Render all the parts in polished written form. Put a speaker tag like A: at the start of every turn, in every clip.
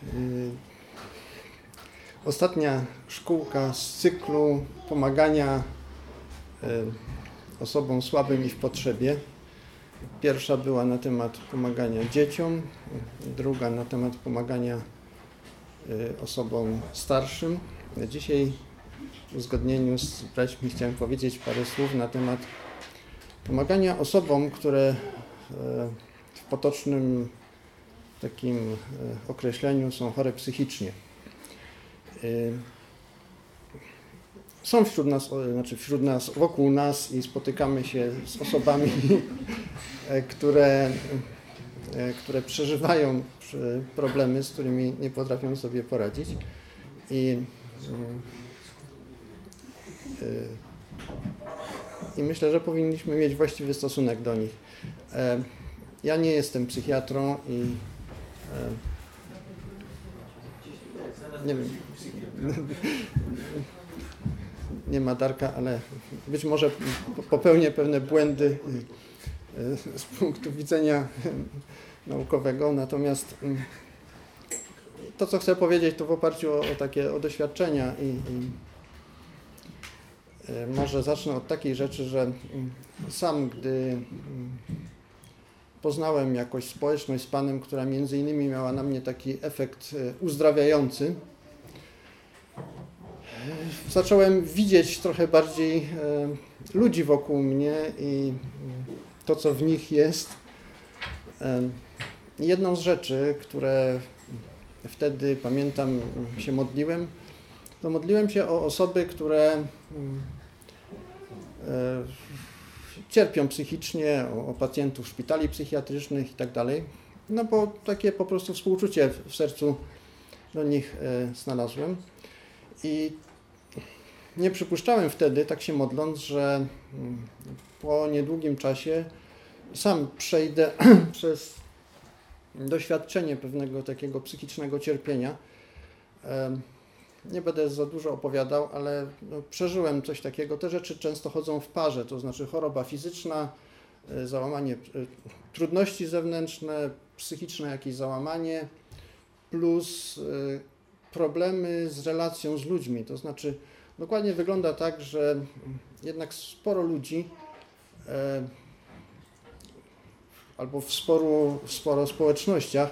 A: Ostatnia szkółka z cyklu pomagania osobom słabym i w potrzebie. Pierwsza była na temat pomagania dzieciom, druga na temat pomagania osobom starszym. Dzisiaj w uzgodnieniu z braćmi chciałem powiedzieć parę słów na temat pomagania osobom, które w potocznym takim określeniu są chore psychicznie. Są wśród nas, wokół nas i spotykamy się z osobami, które przeżywają problemy, z którymi nie potrafią sobie poradzić. I myślę, że powinniśmy mieć właściwy stosunek do nich. Ja nie jestem psychiatrą i nie wiem, nie ma Darka, ale być może popełnię pewne błędy z punktu widzenia naukowego, natomiast to, co chcę powiedzieć, to w oparciu o doświadczenia i może zacznę od takiej rzeczy, że sam, gdy poznałem jakoś społeczność z Panem, która między innymi miała na mnie taki efekt uzdrawiający, zacząłem widzieć trochę bardziej ludzi wokół mnie i to, co w nich jest. Jedną z rzeczy, które wtedy, pamiętam, się modliłem, to modliłem się o osoby, które cierpią psychicznie, o pacjentów szpitali psychiatrycznych i tak dalej. No bo takie po prostu współczucie w sercu do nich znalazłem. I nie przypuszczałem wtedy, tak się modląc, że po niedługim czasie sam przejdę przez doświadczenie pewnego takiego psychicznego cierpienia. Nie będę za dużo opowiadał, ale przeżyłem coś takiego. Te rzeczy często chodzą w parze, to znaczy choroba fizyczna, załamanie, trudności zewnętrzne, psychiczne jakieś załamanie, plus problemy z relacją z ludźmi. To znaczy dokładnie wygląda tak, że jednak sporo ludzi albo w sporo społecznościach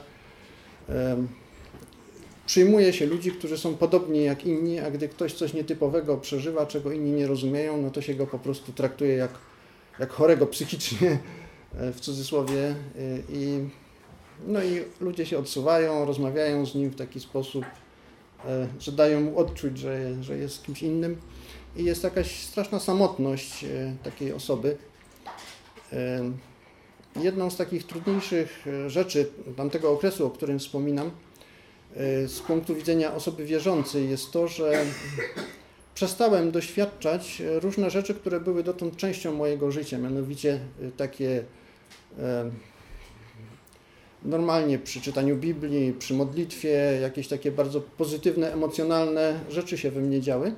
A: przyjmuje się ludzi, którzy są podobni jak inni, a gdy ktoś coś nietypowego przeżywa, czego inni nie rozumieją, no to się go po prostu traktuje jak chorego psychicznie, w cudzysłowie. No i ludzie się odsuwają, rozmawiają z nim w taki sposób, że dają mu odczuć, że jest kimś innym. I jest jakaś straszna samotność takiej osoby. Jedną z takich trudniejszych rzeczy tamtego okresu, o którym wspominam, z punktu widzenia osoby wierzącej jest to, że przestałem doświadczać różne rzeczy, które były dotąd częścią mojego życia, mianowicie takie normalnie przy czytaniu Biblii, przy modlitwie, jakieś takie bardzo pozytywne, emocjonalne rzeczy się we mnie działy.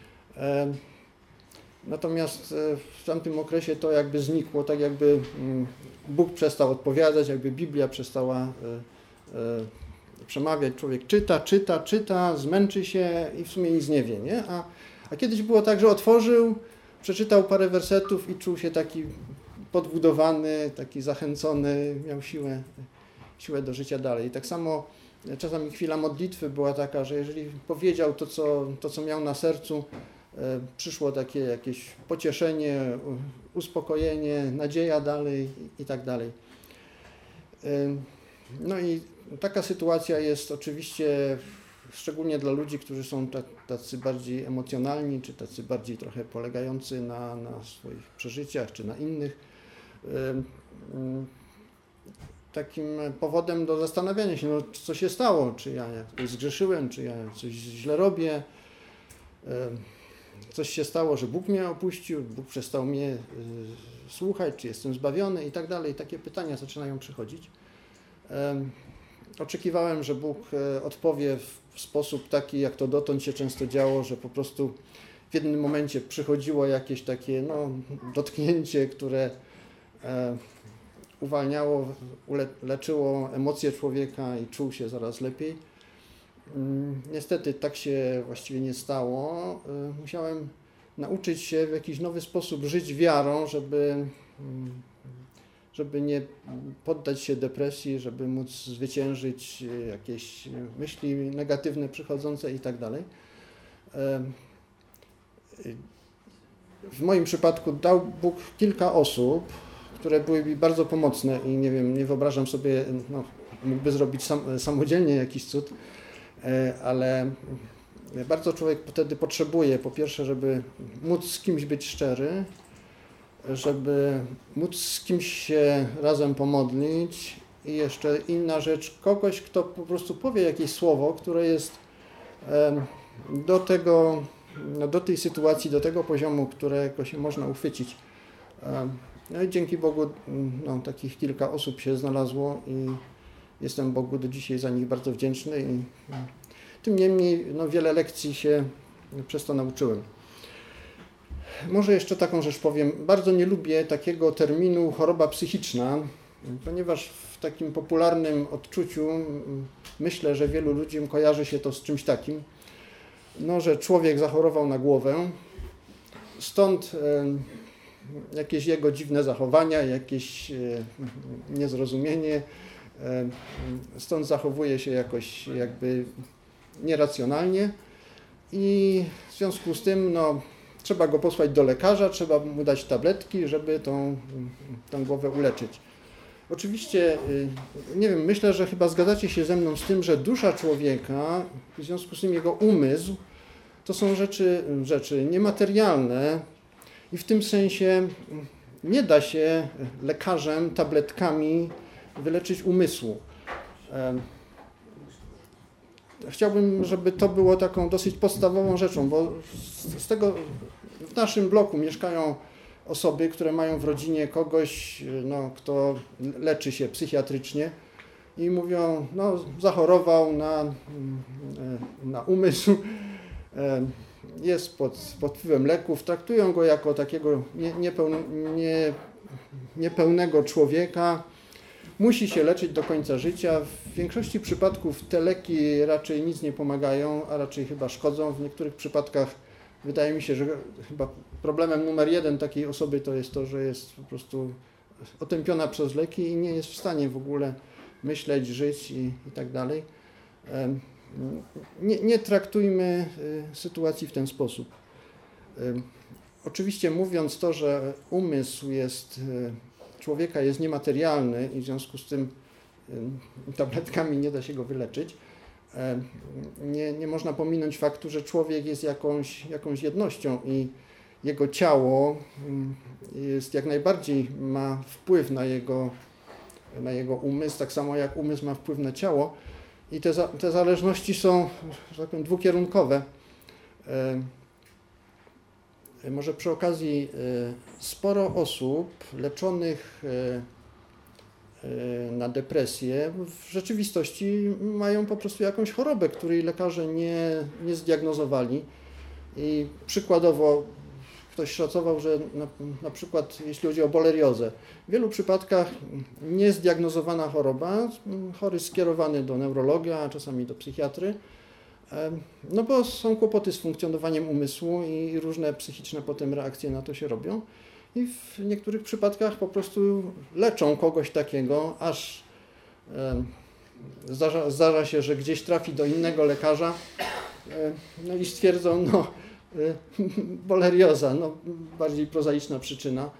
A: Natomiast w tamtym okresie to jakby znikło, tak jakby Bóg przestał odpowiadać, jakby Biblia przestała przemawiać. Człowiek czyta, zmęczy się i w sumie nic nie wie, nie? A kiedyś było tak, że otworzył, przeczytał parę wersetów i czuł się taki podbudowany, taki zachęcony, miał siłę do życia dalej. I tak samo czasami chwila modlitwy była taka, że jeżeli powiedział to, co miał na sercu, przyszło takie jakieś pocieszenie, uspokojenie, nadzieja dalej i tak dalej. No i taka sytuacja jest oczywiście szczególnie dla ludzi, którzy są tacy bardziej emocjonalni, czy tacy bardziej trochę polegający na swoich przeżyciach, czy na innych. Takim powodem do zastanawiania się, no, co się stało, czy ja jakoś zgrzeszyłem, czy ja coś źle robię, coś się stało, że Bóg mnie opuścił, Bóg przestał mnie słuchać, czy jestem zbawiony i tak dalej. Takie pytania zaczynają przychodzić. Oczekiwałem, że Bóg odpowie w sposób taki, jak to dotąd się często działo, że po prostu w jednym momencie przychodziło jakieś takie dotknięcie, które uwalniało, leczyło emocje człowieka i czuł się zaraz lepiej. Niestety tak się właściwie nie stało. Musiałem nauczyć się w jakiś nowy sposób żyć wiarą, żeby nie poddać się depresji, żeby móc zwyciężyć jakieś myśli negatywne przychodzące i tak dalej. W moim przypadku dał Bóg kilka osób, które były mi bardzo pomocne i nie wiem, nie wyobrażam sobie, no, mógłby zrobić samodzielnie jakiś cud, ale bardzo człowiek wtedy potrzebuje, po pierwsze, żeby móc z kimś być szczery, żeby móc z kimś się razem pomodlić i jeszcze inna rzecz, kogoś, kto po prostu powie jakieś słowo, które jest do tej sytuacji, do tego poziomu, którego się można uchwycić. No i dzięki Bogu no, takich kilka osób się znalazło i jestem Bogu do dzisiaj za nich bardzo wdzięczny i tym niemniej no, wiele lekcji się przez to nauczyłem. Może jeszcze taką rzecz powiem. Bardzo nie lubię takiego terminu choroba psychiczna, ponieważ w takim popularnym odczuciu myślę, że wielu ludziom kojarzy się to z czymś takim, no, że człowiek zachorował na głowę, stąd jakieś jego dziwne zachowania, jakieś niezrozumienie, stąd zachowuje się jakoś jakby nieracjonalnie i w związku z tym no, trzeba go posłać do lekarza, trzeba mu dać tabletki, żeby tą głowę uleczyć. Oczywiście, nie wiem, myślę, że chyba zgadzacie się ze mną z tym, że dusza człowieka, w związku z tym jego umysł, to są rzeczy niematerialne i w tym sensie nie da się lekarzem tabletkami wyleczyć umysłu. Chciałbym, żeby to było taką dosyć podstawową rzeczą, bo z tego w naszym bloku mieszkają osoby, które mają w rodzinie kogoś, no, kto leczy się psychiatrycznie i mówią, no zachorował na umysł, jest pod wpływem leków, traktują go jako takiego niepełnego człowieka, musi się leczyć do końca życia. W większości przypadków te leki raczej nic nie pomagają, a raczej chyba szkodzą. W niektórych przypadkach wydaje mi się, że chyba problemem numer jeden takiej osoby to jest to, że jest po prostu otępiona przez leki i nie jest w stanie w ogóle myśleć, żyć i tak dalej. Nie traktujmy sytuacji w ten sposób. Oczywiście mówiąc to, że umysł człowieka jest niematerialny i w związku z tym tabletkami nie da się go wyleczyć, nie można pominąć faktu, że człowiek jest jakąś jednością i jego ciało jest jak najbardziej ma wpływ na jego umysł, tak samo jak umysł ma wpływ na ciało i te zależności są, że tak powiem, dwukierunkowe. Może przy okazji sporo osób leczonych na depresję w rzeczywistości mają po prostu jakąś chorobę, której lekarze nie zdiagnozowali. I przykładowo ktoś szacował, że na przykład jeśli chodzi o boleriozę, w wielu przypadkach niezdiagnozowana choroba, chory skierowany do neurologa, a czasami do psychiatry, no bo są kłopoty z funkcjonowaniem umysłu i różne psychiczne potem reakcje na to się robią. I w niektórych przypadkach po prostu leczą kogoś takiego, aż zdarza się, że gdzieś trafi do innego lekarza, no i stwierdzą, no bolerioza, no bardziej prozaiczna przyczyna.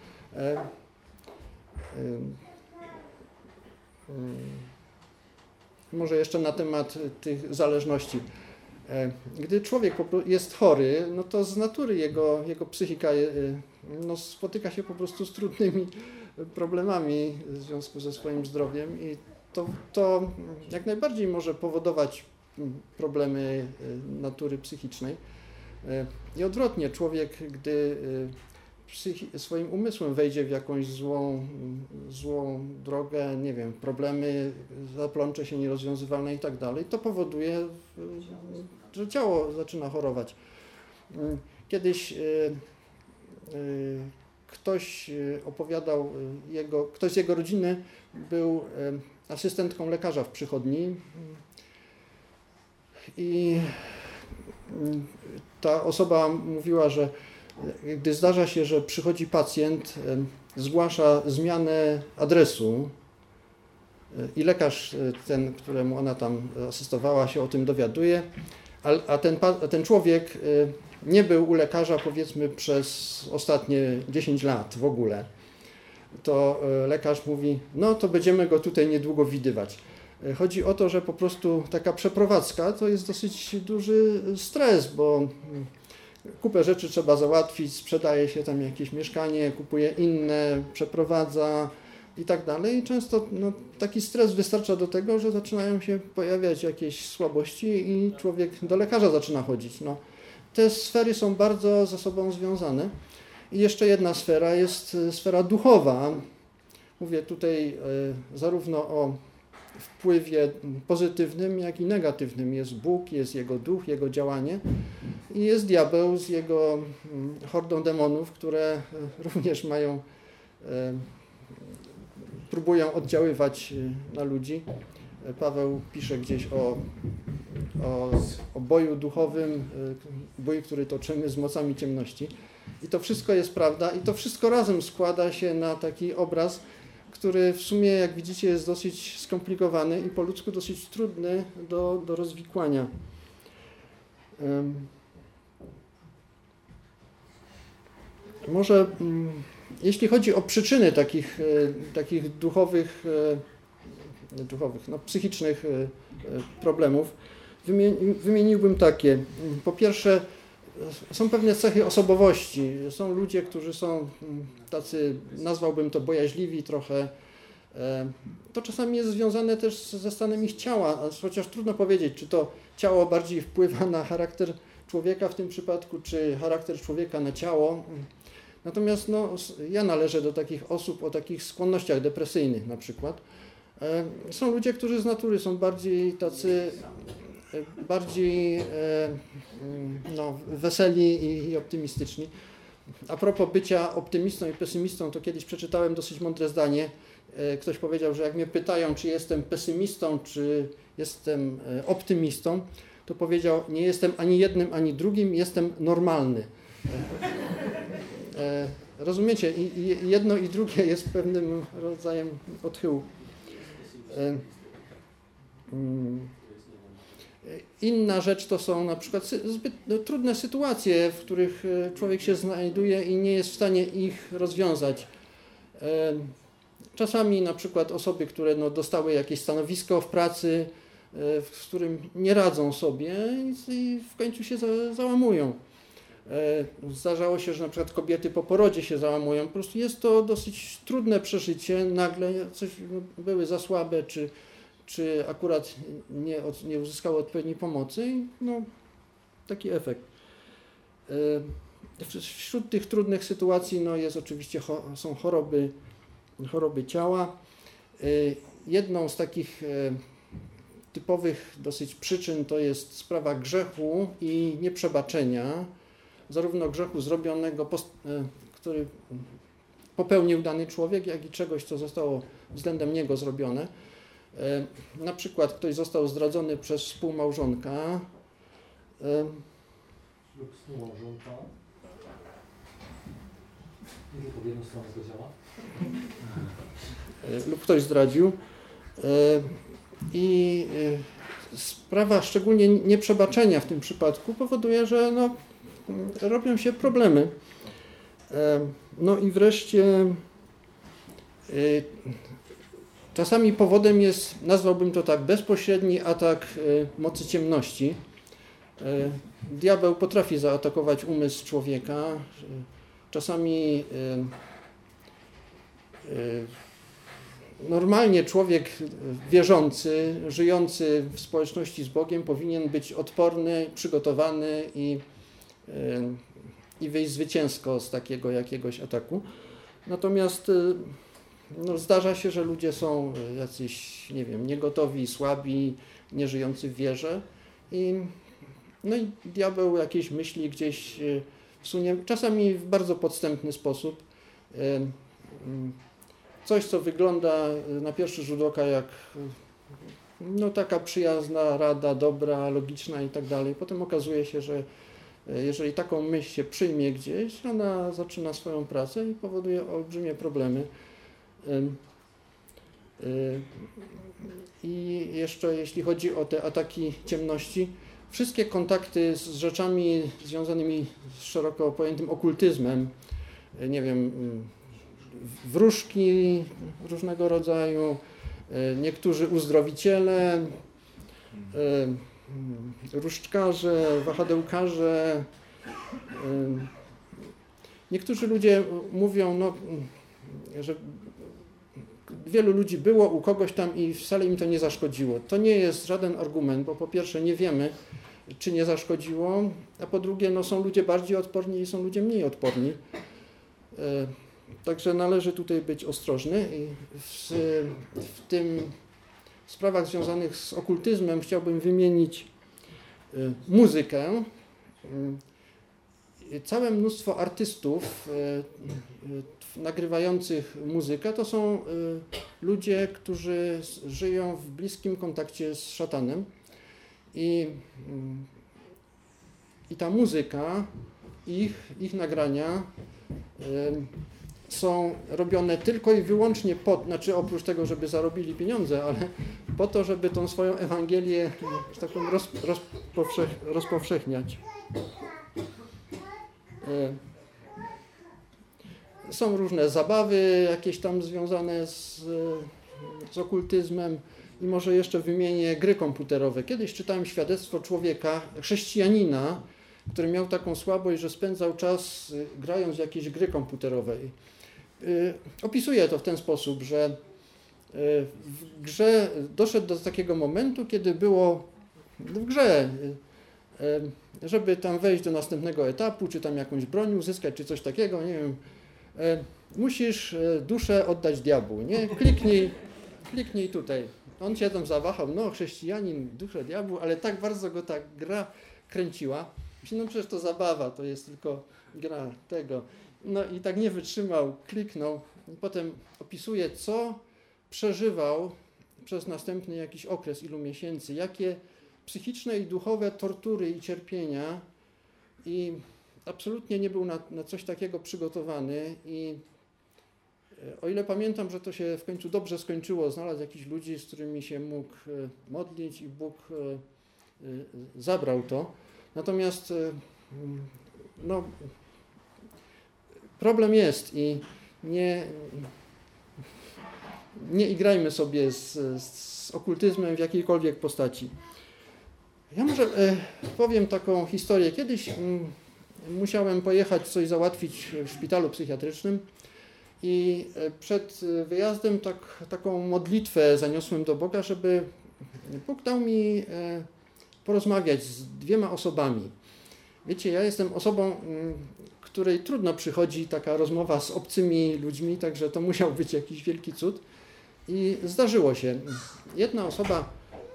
A: Może jeszcze na temat tych zależności. Gdy człowiek jest chory, no to z natury jego psychika no, spotyka się po prostu z trudnymi problemami w związku ze swoim zdrowiem i to jak najbardziej może powodować problemy natury psychicznej. I odwrotnie, człowiek, gdy swoim umysłem wejdzie w jakąś złą drogę, nie wiem, problemy, zaplącze się nierozwiązywalne i tak dalej, to powoduje, że ciało zaczyna chorować. Kiedyś ktoś opowiadał, ktoś z jego rodziny był asystentką lekarza w przychodni I ta osoba mówiła, że gdy zdarza się, że przychodzi pacjent, zgłasza zmianę adresu i lekarz, ten, któremu ona tam asystowała, się o tym dowiaduje, a ten człowiek nie był u lekarza, powiedzmy, przez ostatnie 10 lat w ogóle, to lekarz mówi, no to będziemy go tutaj niedługo widywać. Chodzi o to, że po prostu taka przeprowadzka to jest dosyć duży stres, bo kupę rzeczy trzeba załatwić, sprzedaje się tam jakieś mieszkanie, kupuje inne, przeprowadza i tak dalej. I często taki stres wystarcza do tego, że zaczynają się pojawiać jakieś słabości i człowiek do lekarza zaczyna chodzić. Te sfery są bardzo ze sobą związane. I jeszcze jedna sfera jest sfera duchowa. Mówię tutaj zarówno o wpływie pozytywnym, jak i negatywnym. Jest Bóg, jest Jego duch, Jego działanie i jest diabeł z jego hordą demonów, które również próbują oddziaływać na ludzi. Paweł pisze gdzieś o boju duchowym, bój, który toczymy z mocami ciemności. I to wszystko jest prawda i to wszystko razem składa się na taki obraz, który w sumie, jak widzicie, jest dosyć skomplikowany i po ludzku dosyć trudny do rozwikłania. Może jeśli chodzi o przyczyny takich psychicznych problemów, wymieniłbym takie. Po pierwsze, są pewne cechy osobowości. Są ludzie, którzy są tacy, nazwałbym to bojaźliwi trochę. To czasami jest związane też ze stanem ich ciała, chociaż trudno powiedzieć, czy to ciało bardziej wpływa na charakter człowieka w tym przypadku, czy charakter człowieka na ciało. Natomiast ja należę do takich osób o takich skłonnościach depresyjnych na przykład. Są ludzie, którzy z natury są bardziej tacy, weseli i optymistyczni. A propos bycia optymistą i pesymistą, to kiedyś przeczytałem dosyć mądre zdanie. Ktoś powiedział, że jak mnie pytają, czy jestem pesymistą, czy jestem optymistą, to powiedział, nie jestem ani jednym, ani drugim, jestem normalny. Rozumiecie? I jedno i drugie jest pewnym rodzajem odchyłu. Inna rzecz to są na przykład zbyt trudne sytuacje, w których człowiek się znajduje i nie jest w stanie ich rozwiązać. Czasami na przykład osoby, które dostały jakieś stanowisko w pracy, w którym nie radzą sobie i w końcu się załamują. Zdarzało się, że na przykład kobiety po porodzie się załamują. Po prostu jest to dosyć trudne przeżycie. Nagle coś były za słabe, czy akurat nie uzyskały odpowiedniej pomocy i taki efekt. Wśród tych trudnych sytuacji jest oczywiście są choroby ciała. Jedną z takich typowych dosyć przyczyn to jest sprawa grzechu i nieprzebaczenia, zarówno grzechu zrobionego, który popełnił dany człowiek, jak i czegoś, co zostało względem niego zrobione. Na przykład ktoś został zdradzony przez współmałżonka
B: lub współmałżonka. Nie tylko w jedną stronę to działa.
A: Lub ktoś zdradził. I sprawa szczególnie nieprzebaczenia w tym przypadku powoduje, że robią się problemy. I wreszcie czasami powodem jest, nazwałbym to tak, bezpośredni atak mocy ciemności. Diabeł potrafi zaatakować umysł człowieka. Czasami normalnie człowiek wierzący, żyjący w społeczności z Bogiem powinien być odporny, przygotowany i wyjść zwycięsko z takiego jakiegoś ataku. Natomiast zdarza się, że ludzie są jacyś, niegotowi, słabi, nieżyjący w wierze i diabeł jakieś myśli gdzieś wsunie, czasami w bardzo podstępny sposób. Coś, co wygląda na pierwszy rzut oka jak no taka przyjazna rada, dobra, logiczna i tak dalej. Potem okazuje się, że jeżeli taką myśl się przyjmie gdzieś, ona zaczyna swoją pracę i powoduje olbrzymie problemy. I jeszcze jeśli chodzi o te ataki ciemności, wszystkie kontakty z rzeczami związanymi z szeroko pojętym okultyzmem, nie wiem, wróżki różnego rodzaju, niektórzy uzdrowiciele, różdżkarze, wahadełkarze. Niektórzy ludzie mówią, no, że wielu ludzi było u kogoś tam i wcale im to nie zaszkodziło. To nie jest żaden argument, bo po pierwsze nie wiemy, czy nie zaszkodziło, a po drugie no, są ludzie bardziej odporni i są ludzie mniej odporni. Także należy tutaj być ostrożny. I w tym sprawach związanych z okultyzmem chciałbym wymienić muzykę. Całe mnóstwo artystów nagrywających muzykę to są ludzie, którzy żyją w bliskim kontakcie z szatanem i ta muzyka, ich nagrania są robione tylko i wyłącznie znaczy oprócz tego, żeby zarobili pieniądze, ale po to, żeby tą swoją Ewangelię, że tak powiem, rozpowszechniać. Są różne zabawy jakieś tam związane z okultyzmem i może jeszcze wymienię gry komputerowe. Kiedyś czytałem świadectwo człowieka, chrześcijanina, który miał taką słabość, że spędzał czas grając w jakieś gry komputerowe. Opisuje to w ten sposób, że w grze doszedł do takiego momentu, kiedy było w grze, żeby tam wejść do następnego etapu, czy tam jakąś broń uzyskać, czy coś takiego, nie wiem, musisz duszę oddać diabłu, nie? Kliknij tutaj. On się tam zawahał, no chrześcijanin, duszę diabłu, ale tak bardzo go ta gra kręciła. Myślę, no przecież to zabawa, to jest tylko gra tego. No i tak nie wytrzymał, kliknął i potem opisuje, co przeżywał przez następny jakiś okres, ilu miesięcy, jakie psychiczne i duchowe tortury i cierpienia i absolutnie nie był na coś takiego przygotowany i o ile pamiętam, że to się w końcu dobrze skończyło, znalazł jakichś ludzi, z którymi się mógł modlić i Bóg zabrał to. Natomiast no, problem jest i nie igrajmy sobie z okultyzmem w jakiejkolwiek postaci. Ja może powiem taką historię. Kiedyś musiałem pojechać coś załatwić w szpitalu psychiatrycznym i przed wyjazdem taką modlitwę zaniosłem do Boga, żeby Bóg dał mi porozmawiać z 2 osobami. Wiecie, ja jestem osobą, której trudno przychodzi taka rozmowa z obcymi ludźmi, także to musiał być jakiś wielki cud. I zdarzyło się. Jedna osoba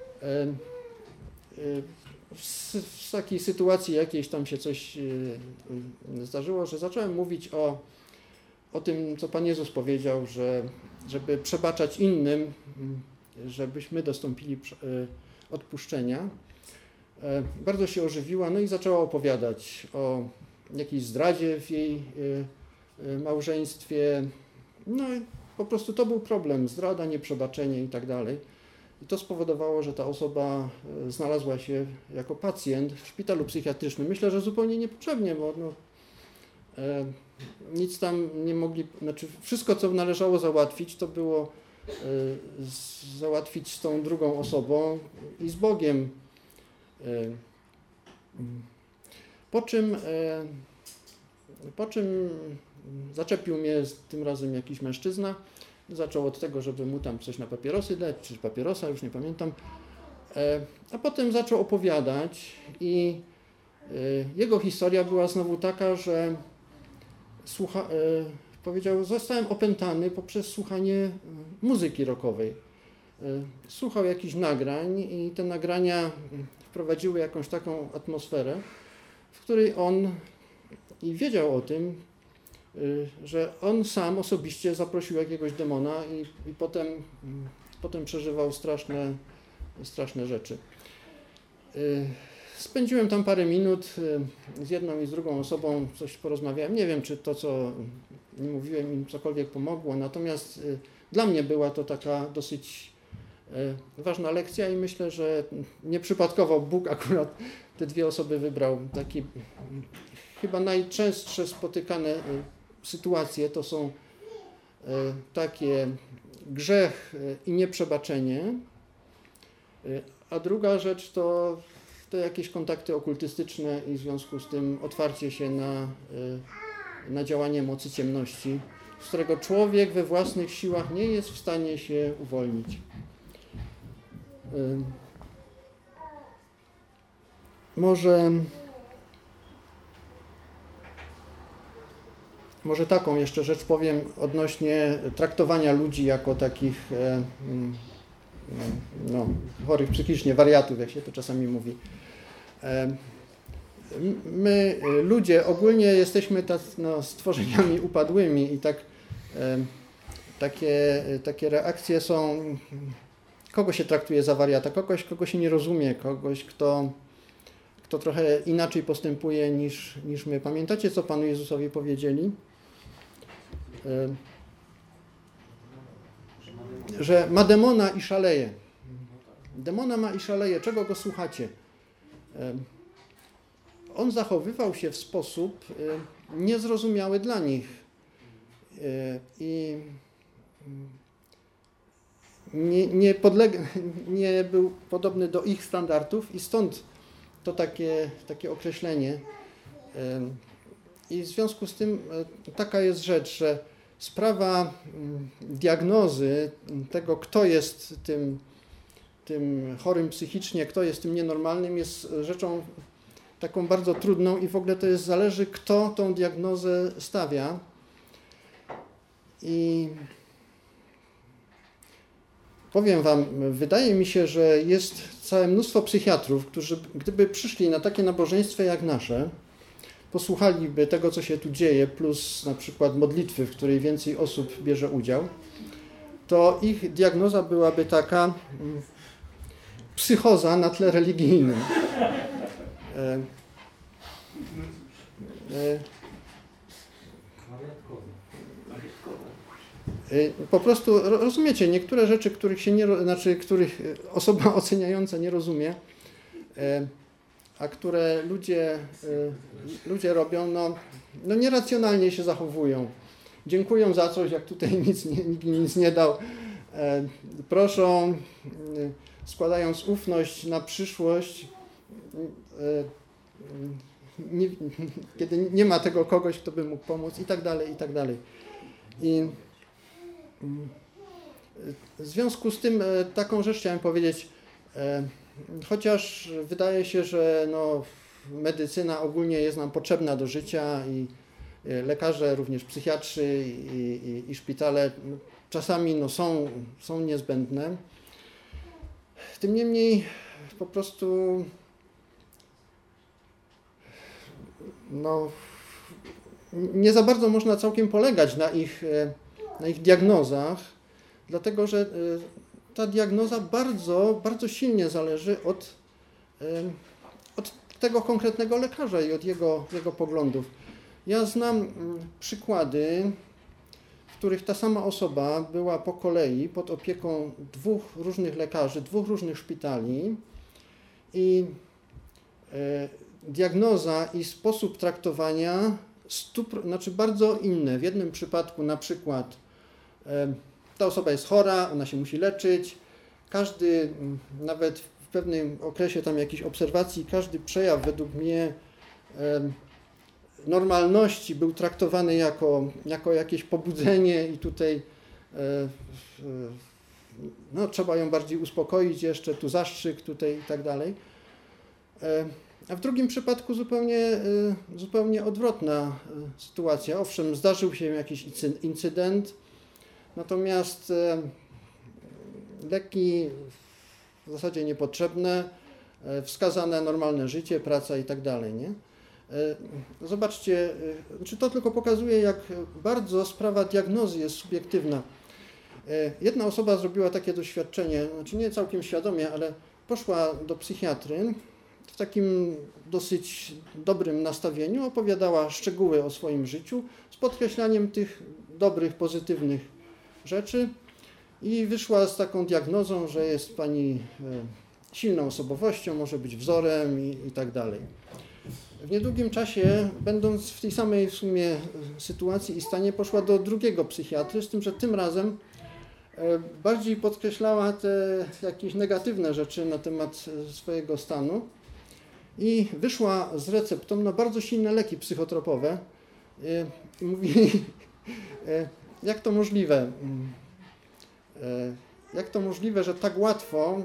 A: w takiej sytuacji jakiejś tam się coś zdarzyło, że zacząłem mówić o tym, co Pan Jezus powiedział, że żeby przebaczać innym, żebyśmy dostąpili odpuszczenia. Bardzo się ożywiła, no i zaczęła opowiadać o jakiejś zdradzie w jej małżeństwie. No i po prostu to był problem, zdrada, nieprzebaczenie i tak dalej. I to spowodowało, że ta osoba znalazła się jako pacjent w szpitalu psychiatrycznym. Myślę, że zupełnie niepotrzebnie, bo no, nic tam nie mogli, znaczy wszystko, co należało załatwić, to było załatwić z tą drugą osobą i z Bogiem. Po czym zaczepił mnie tym razem jakiś mężczyzna. Zaczął od tego, żeby mu tam coś na papierosy dać, czy papierosa, już nie pamiętam. A potem zaczął opowiadać i jego historia była znowu taka, że powiedział, zostałem opętany poprzez słuchanie muzyki rockowej. Słuchał jakichś nagrań i te nagrania wprowadziły jakąś taką atmosferę, w której on i wiedział o tym, że on sam osobiście zaprosił jakiegoś demona i potem przeżywał straszne straszne rzeczy. Spędziłem tam parę minut z jedną i z drugą osobą, coś porozmawiałem. Nie wiem, czy to, co mówiłem, im cokolwiek pomogło, natomiast dla mnie była to taka dosyć ważna lekcja i myślę, że nieprzypadkowo Bóg akurat te dwie osoby wybrał. Taki, chyba najczęstsze spotykane sytuacje to są takie grzech i nieprzebaczenie, a druga rzecz to jakieś kontakty okultystyczne i w związku z tym otwarcie się na działanie mocy ciemności, z którego człowiek we własnych siłach nie jest w stanie się uwolnić. Może taką jeszcze rzecz powiem odnośnie traktowania ludzi jako takich chorych psychicznie, wariatów, jak się to czasami mówi. My, ludzie, ogólnie jesteśmy stworzeniami upadłymi i takie reakcje są, kogo się traktuje za wariata, kogoś, kogo się nie rozumie, kogoś, kto trochę inaczej postępuje niż my. Pamiętacie, co Panu Jezusowi powiedzieli? Że ma demona i szaleje. Demona ma i szaleje. Czego go słuchacie? On zachowywał się w sposób niezrozumiały dla nich i nie był podobny do ich standardów i stąd to takie określenie. I w związku z tym taka jest rzecz, że sprawa diagnozy tego, kto jest tym chorym psychicznie, kto jest tym nienormalnym, jest rzeczą taką bardzo trudną i w ogóle to jest zależy, kto tą diagnozę stawia. I powiem Wam, wydaje mi się, że jest całe mnóstwo psychiatrów, którzy gdyby przyszli na takie nabożeństwo jak nasze, posłuchaliby tego, co się tu dzieje, plus na przykład modlitwy, w której więcej osób bierze udział, to ich diagnoza byłaby taka psychoza na tle religijnym. Po prostu rozumiecie, niektóre rzeczy, których osoba oceniająca nie rozumie, a które ludzie robią, no nieracjonalnie się zachowują. Dziękują za coś, jak tutaj nikt nic nie dał. Proszą, składając ufność na przyszłość, kiedy nie ma tego kogoś, kto by mógł pomóc i tak dalej, i tak dalej. I w związku z tym taką rzecz chciałem powiedzieć, chociaż wydaje się, że medycyna ogólnie jest nam potrzebna do życia i lekarze, również psychiatrzy i szpitale czasami są niezbędne. Tym niemniej po prostu nie za bardzo można całkiem polegać na ich diagnozach, dlatego że ta diagnoza bardzo, bardzo silnie zależy od tego konkretnego lekarza i od jego poglądów. Ja znam przykłady, w których ta sama osoba była po kolei pod opieką dwóch różnych lekarzy, dwóch różnych szpitali i diagnoza i sposób traktowania bardzo inne. W jednym przypadku na przykład ta osoba jest chora, ona się musi leczyć, każdy, nawet w pewnym okresie tam jakiejś obserwacji, każdy przejaw według mnie normalności był traktowany jako jakieś pobudzenie i tutaj trzeba ją bardziej uspokoić, jeszcze tu zastrzyk, tutaj i tak dalej. A w drugim przypadku zupełnie odwrotna sytuacja. Owszem, zdarzył się jakiś incydent, natomiast leki w zasadzie niepotrzebne, wskazane normalne życie, praca i tak dalej, nie? Zobaczcie, to tylko pokazuje, jak bardzo sprawa diagnozy jest subiektywna. Jedna osoba zrobiła takie doświadczenie, znaczy nie całkiem świadomie, ale poszła do psychiatry w takim dosyć dobrym nastawieniu, opowiadała szczegóły o swoim życiu z podkreślaniem tych dobrych, pozytywnych rzeczy i wyszła z taką diagnozą, że jest pani silną osobowością, może być wzorem i tak dalej. W niedługim czasie, będąc w tej samej w sumie sytuacji i stanie, poszła do drugiego psychiatry, z tym, że tym razem bardziej podkreślała te jakieś negatywne rzeczy na temat swojego stanu i wyszła z receptą na bardzo silne leki psychotropowe. I mówi, jak to możliwe? Jak to możliwe, że tak łatwo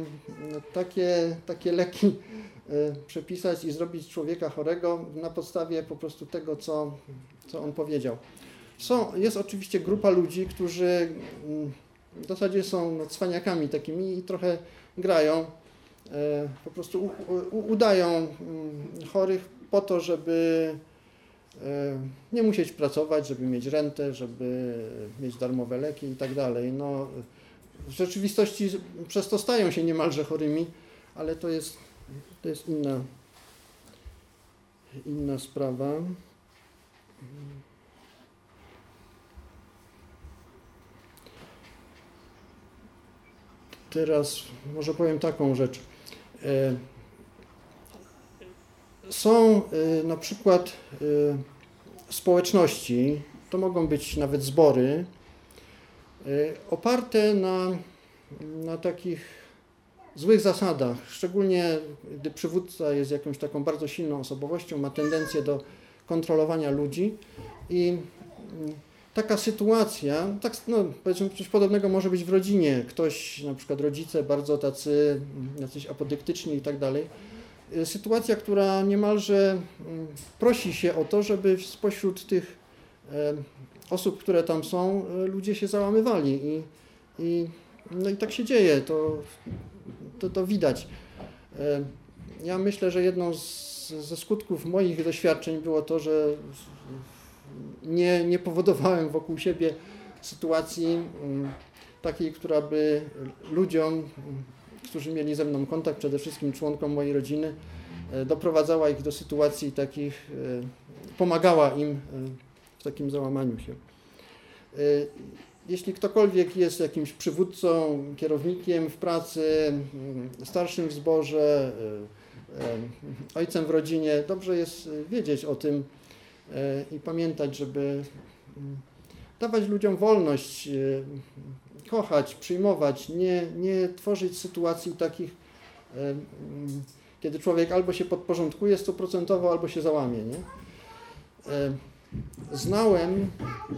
A: takie leki przepisać i zrobić człowieka chorego na podstawie po prostu tego, co on powiedział. Jest oczywiście grupa ludzi, którzy w zasadzie są cwaniakami takimi i trochę grają, po prostu udają chorych po to, żeby nie musieć pracować, żeby mieć rentę, żeby mieć darmowe leki i tak dalej. No, w rzeczywistości przez to stają się niemalże chorymi, ale to jest inna sprawa. Teraz może powiem taką rzecz. Są na przykład społeczności, to mogą być nawet zbory, oparte na takich złych zasadach, szczególnie gdy przywódca jest jakąś taką bardzo silną osobowością, ma tendencję do kontrolowania ludzi i taka sytuacja, tak, no, powiedzmy, coś podobnego może być w rodzinie. Ktoś, na przykład rodzice bardzo tacy jacyś apodyktyczni i tak dalej. Sytuacja, która niemalże prosi się o to, żeby spośród tych osób, które tam są, ludzie się załamywali no i tak się dzieje, to widać. Ja myślę, że jedną ze skutków moich doświadczeń było to, że nie powodowałem wokół siebie sytuacji takiej, która by ludziom, którzy mieli ze mną kontakt, przede wszystkim członkom mojej rodziny, doprowadzała ich do sytuacji takich, pomagała im w takim załamaniu się. Jeśli ktokolwiek jest jakimś przywódcą, kierownikiem w pracy, starszym w zborze, ojcem w rodzinie, dobrze jest wiedzieć o tym i pamiętać, żeby dawać ludziom wolność, kochać, przyjmować, nie tworzyć sytuacji takich, kiedy człowiek albo się podporządkuje 100%, albo się załamie. Nie? Znałem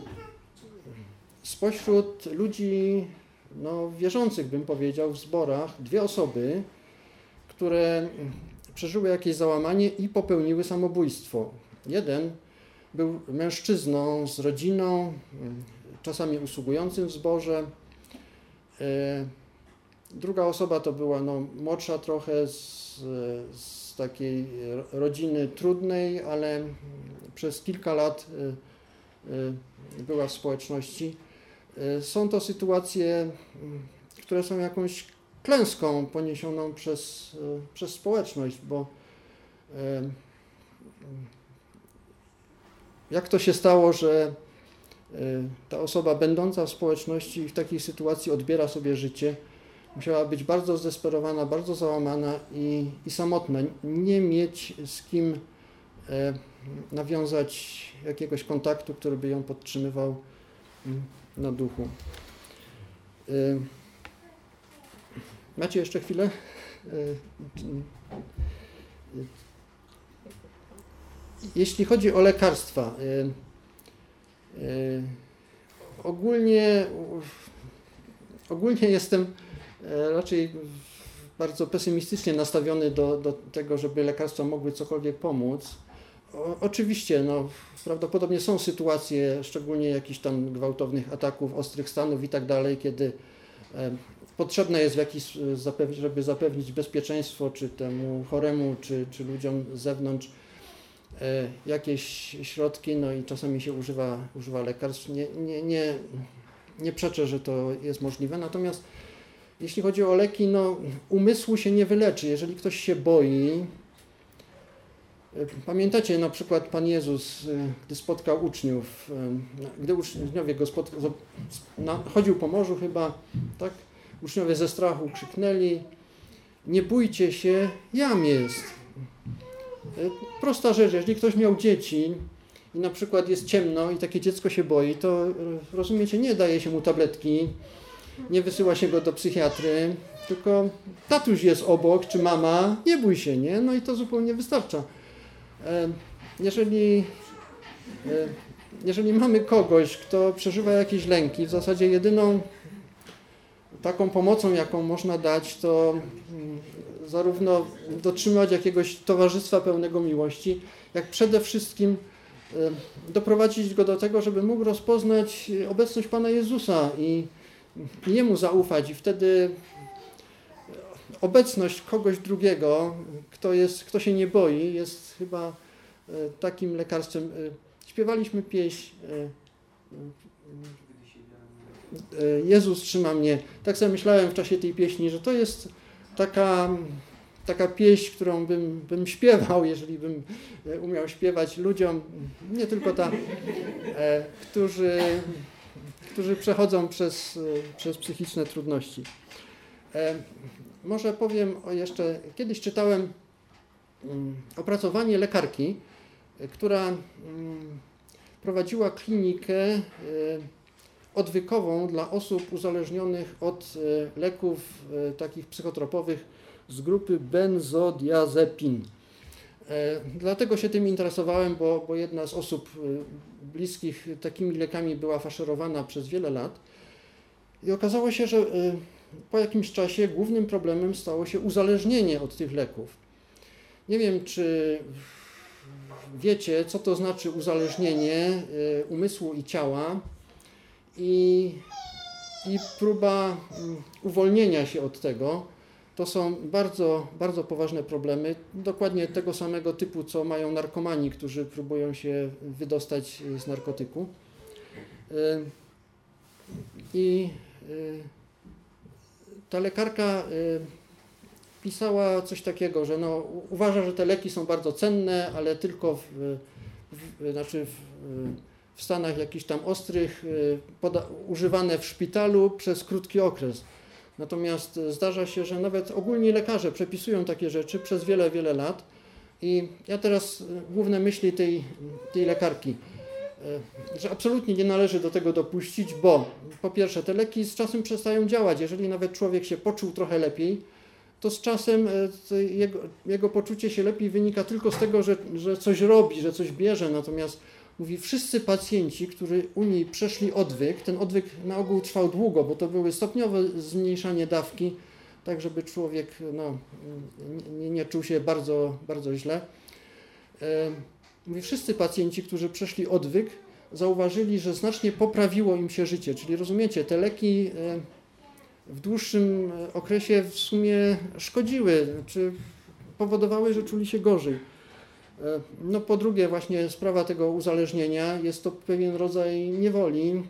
A: spośród ludzi wierzących, bym powiedział, w zborach, dwie osoby, które przeżyły jakieś załamanie i popełniły samobójstwo. Jeden był mężczyzną z rodziną, czasami usługującym w zborze. Druga osoba to była młodsza trochę z takiej rodziny trudnej, ale przez kilka lat była w społeczności. Są to sytuacje, które są jakąś klęską poniesioną przez społeczność, bo jak to się stało, że ta osoba będąca w społeczności w takiej sytuacji odbiera sobie życie, musiała być bardzo zdesperowana, bardzo załamana i samotna, nie mieć z kim nawiązać jakiegoś kontaktu, który by ją podtrzymywał na duchu. Macie jeszcze chwilę? Jeśli chodzi o lekarstwa, ogólnie jestem raczej bardzo pesymistycznie nastawiony do tego, żeby lekarstwa mogły cokolwiek pomóc. Oczywiście, prawdopodobnie są sytuacje, szczególnie jakichś tam gwałtownych ataków, ostrych stanów i tak dalej, kiedy potrzebne jest żeby zapewnić bezpieczeństwo czy temu choremu, czy ludziom z zewnątrz jakieś środki, i czasami się używa lekarstw. nie przeczę, że to jest możliwe. Natomiast jeśli chodzi o leki, no umysłu się nie wyleczy. Jeżeli ktoś się boi, pamiętacie na przykład Pan Jezus, gdy spotkał uczniów, gdy uczniowie go chodził po morzu chyba, tak? Uczniowie ze strachu krzyknęli: nie bójcie się, jam jest. Prosta rzecz, jeżeli ktoś miał dzieci i na przykład jest ciemno i takie dziecko się boi, to rozumiecie, nie daje się mu tabletki, nie wysyła się go do psychiatry, tylko tatuś jest obok, czy mama, nie bój się, nie? No i to zupełnie wystarcza. Jeżeli mamy kogoś, kto przeżywa jakieś lęki, w zasadzie jedyną taką pomocą, jaką można dać, to zarówno dotrzymać jakiegoś towarzystwa pełnego miłości, jak przede wszystkim doprowadzić go do tego, żeby mógł rozpoznać obecność Pana Jezusa i Jemu zaufać. I wtedy obecność kogoś drugiego, kto się nie boi, jest chyba takim lekarstwem. Śpiewaliśmy pieśń Jezus trzyma mnie. Tak sobie myślałem w czasie tej pieśni, że to jest taka pieśń, którą bym śpiewał, jeżeli bym umiał śpiewać ludziom, nie tylko którzy przechodzą przez psychiczne trudności. Może powiem jeszcze, kiedyś czytałem opracowanie lekarki, która prowadziła klinikę odwykową dla osób uzależnionych od leków takich psychotropowych z grupy benzodiazepin. Dlatego się tym interesowałem, bo jedna z osób bliskich takimi lekami była faszerowana przez wiele lat i okazało się, że po jakimś czasie głównym problemem stało się uzależnienie od tych leków. Nie wiem, czy wiecie, co to znaczy uzależnienie umysłu i ciała i próba uwolnienia się od tego. To są bardzo, bardzo poważne problemy, dokładnie tego samego typu, co mają narkomani, którzy próbują się wydostać z narkotyku. I ta lekarka pisała coś takiego, że uważa, że te leki są bardzo cenne, ale tylko w stanach jakichś tam ostrych, używane w szpitalu przez krótki okres. Natomiast zdarza się, że nawet ogólni lekarze przepisują takie rzeczy przez wiele, wiele lat. I ja teraz główne myśli tej lekarki, że absolutnie nie należy do tego dopuścić, bo po pierwsze te leki z czasem przestają działać. Jeżeli nawet człowiek się poczuł trochę lepiej, to z czasem jego poczucie się lepiej wynika tylko z tego, że coś robi, że coś bierze. Natomiast mówi, wszyscy pacjenci, którzy u niej przeszli odwyk, ten odwyk na ogół trwał długo, bo to były stopniowe zmniejszanie dawki, tak żeby człowiek nie czuł się bardzo, bardzo źle. Mówi, wszyscy pacjenci, którzy przeszli odwyk, zauważyli, że znacznie poprawiło im się życie. Czyli rozumiecie, te leki w dłuższym okresie w sumie szkodziły, czy powodowały, że czuli się gorzej. No po drugie właśnie sprawa tego uzależnienia, jest to pewien rodzaj niewoli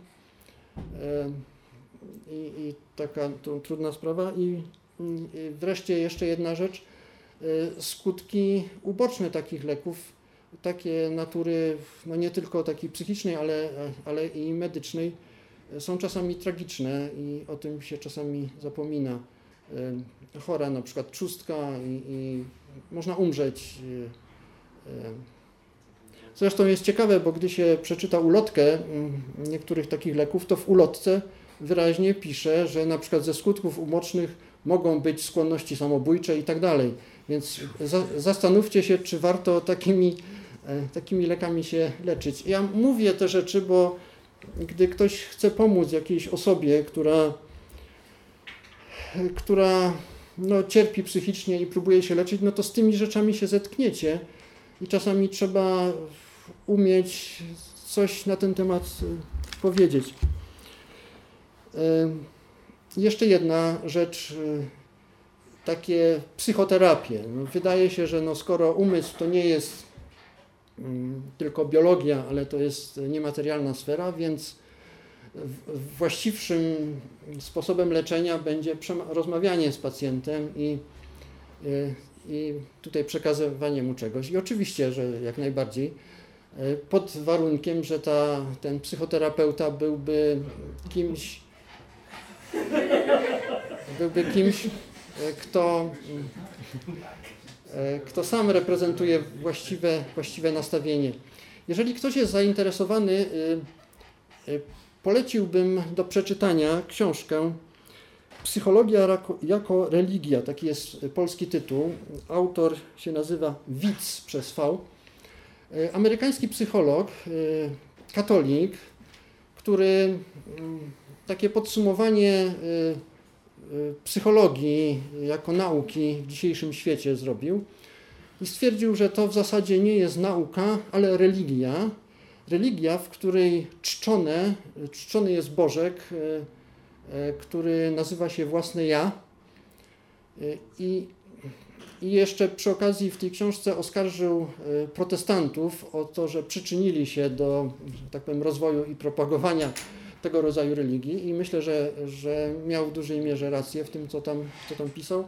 A: i taka trudna sprawa. I wreszcie jeszcze jedna rzecz, skutki uboczne takich leków, takie natury nie tylko takiej psychicznej, ale i medycznej, są czasami tragiczne i o tym się czasami zapomina. Chora na przykład trzustka i można umrzeć. Zresztą jest ciekawe, bo gdy się przeczyta ulotkę niektórych takich leków, to w ulotce wyraźnie pisze, że na przykład ze skutków ubocznych mogą być skłonności samobójcze i tak dalej. Więc zastanówcie się, czy warto takimi lekami się leczyć. Ja mówię te rzeczy, bo gdy ktoś chce pomóc jakiejś osobie, która cierpi psychicznie i próbuje się leczyć, to z tymi rzeczami się zetkniecie i czasami trzeba umieć coś na ten temat powiedzieć. Jeszcze jedna rzecz, takie psychoterapie. Wydaje się, że skoro umysł to nie jest tylko biologia, ale to jest niematerialna sfera, więc właściwszym sposobem leczenia będzie rozmawianie z pacjentem i tutaj przekazywanie mu czegoś. I oczywiście, że jak najbardziej, pod warunkiem, że ten psychoterapeuta byłby kimś, kto sam reprezentuje właściwe nastawienie. Jeżeli ktoś jest zainteresowany, poleciłbym do przeczytania książkę Psychologia jako religia, taki jest polski tytuł. Autor się nazywa Witz przez V. Amerykański psycholog, katolik, który takie podsumowanie psychologii jako nauki w dzisiejszym świecie zrobił i stwierdził, że to w zasadzie nie jest nauka, ale religia. Religia, w której czczony jest Bożek, który nazywa się własne ja. I jeszcze przy okazji w tej książce oskarżył protestantów o to, że przyczynili się do, tak powiem, rozwoju i propagowania tego rodzaju religii i myślę, że miał w dużej mierze rację w tym, co tam pisał.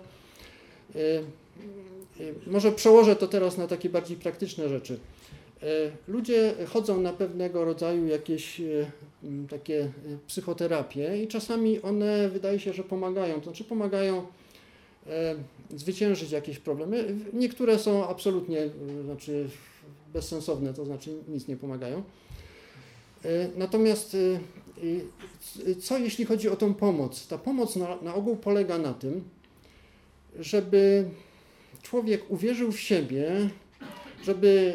A: Może przełożę to teraz na takie bardziej praktyczne rzeczy. Ludzie chodzą na pewnego rodzaju jakieś takie psychoterapie i czasami one wydaje się, że pomagają. To znaczy pomagają zwyciężyć jakieś problemy. Niektóre są absolutnie bezsensowne, to znaczy nic nie pomagają. Natomiast co jeśli chodzi o tą pomoc? Ta pomoc na ogół polega na tym, żeby człowiek uwierzył w siebie, żeby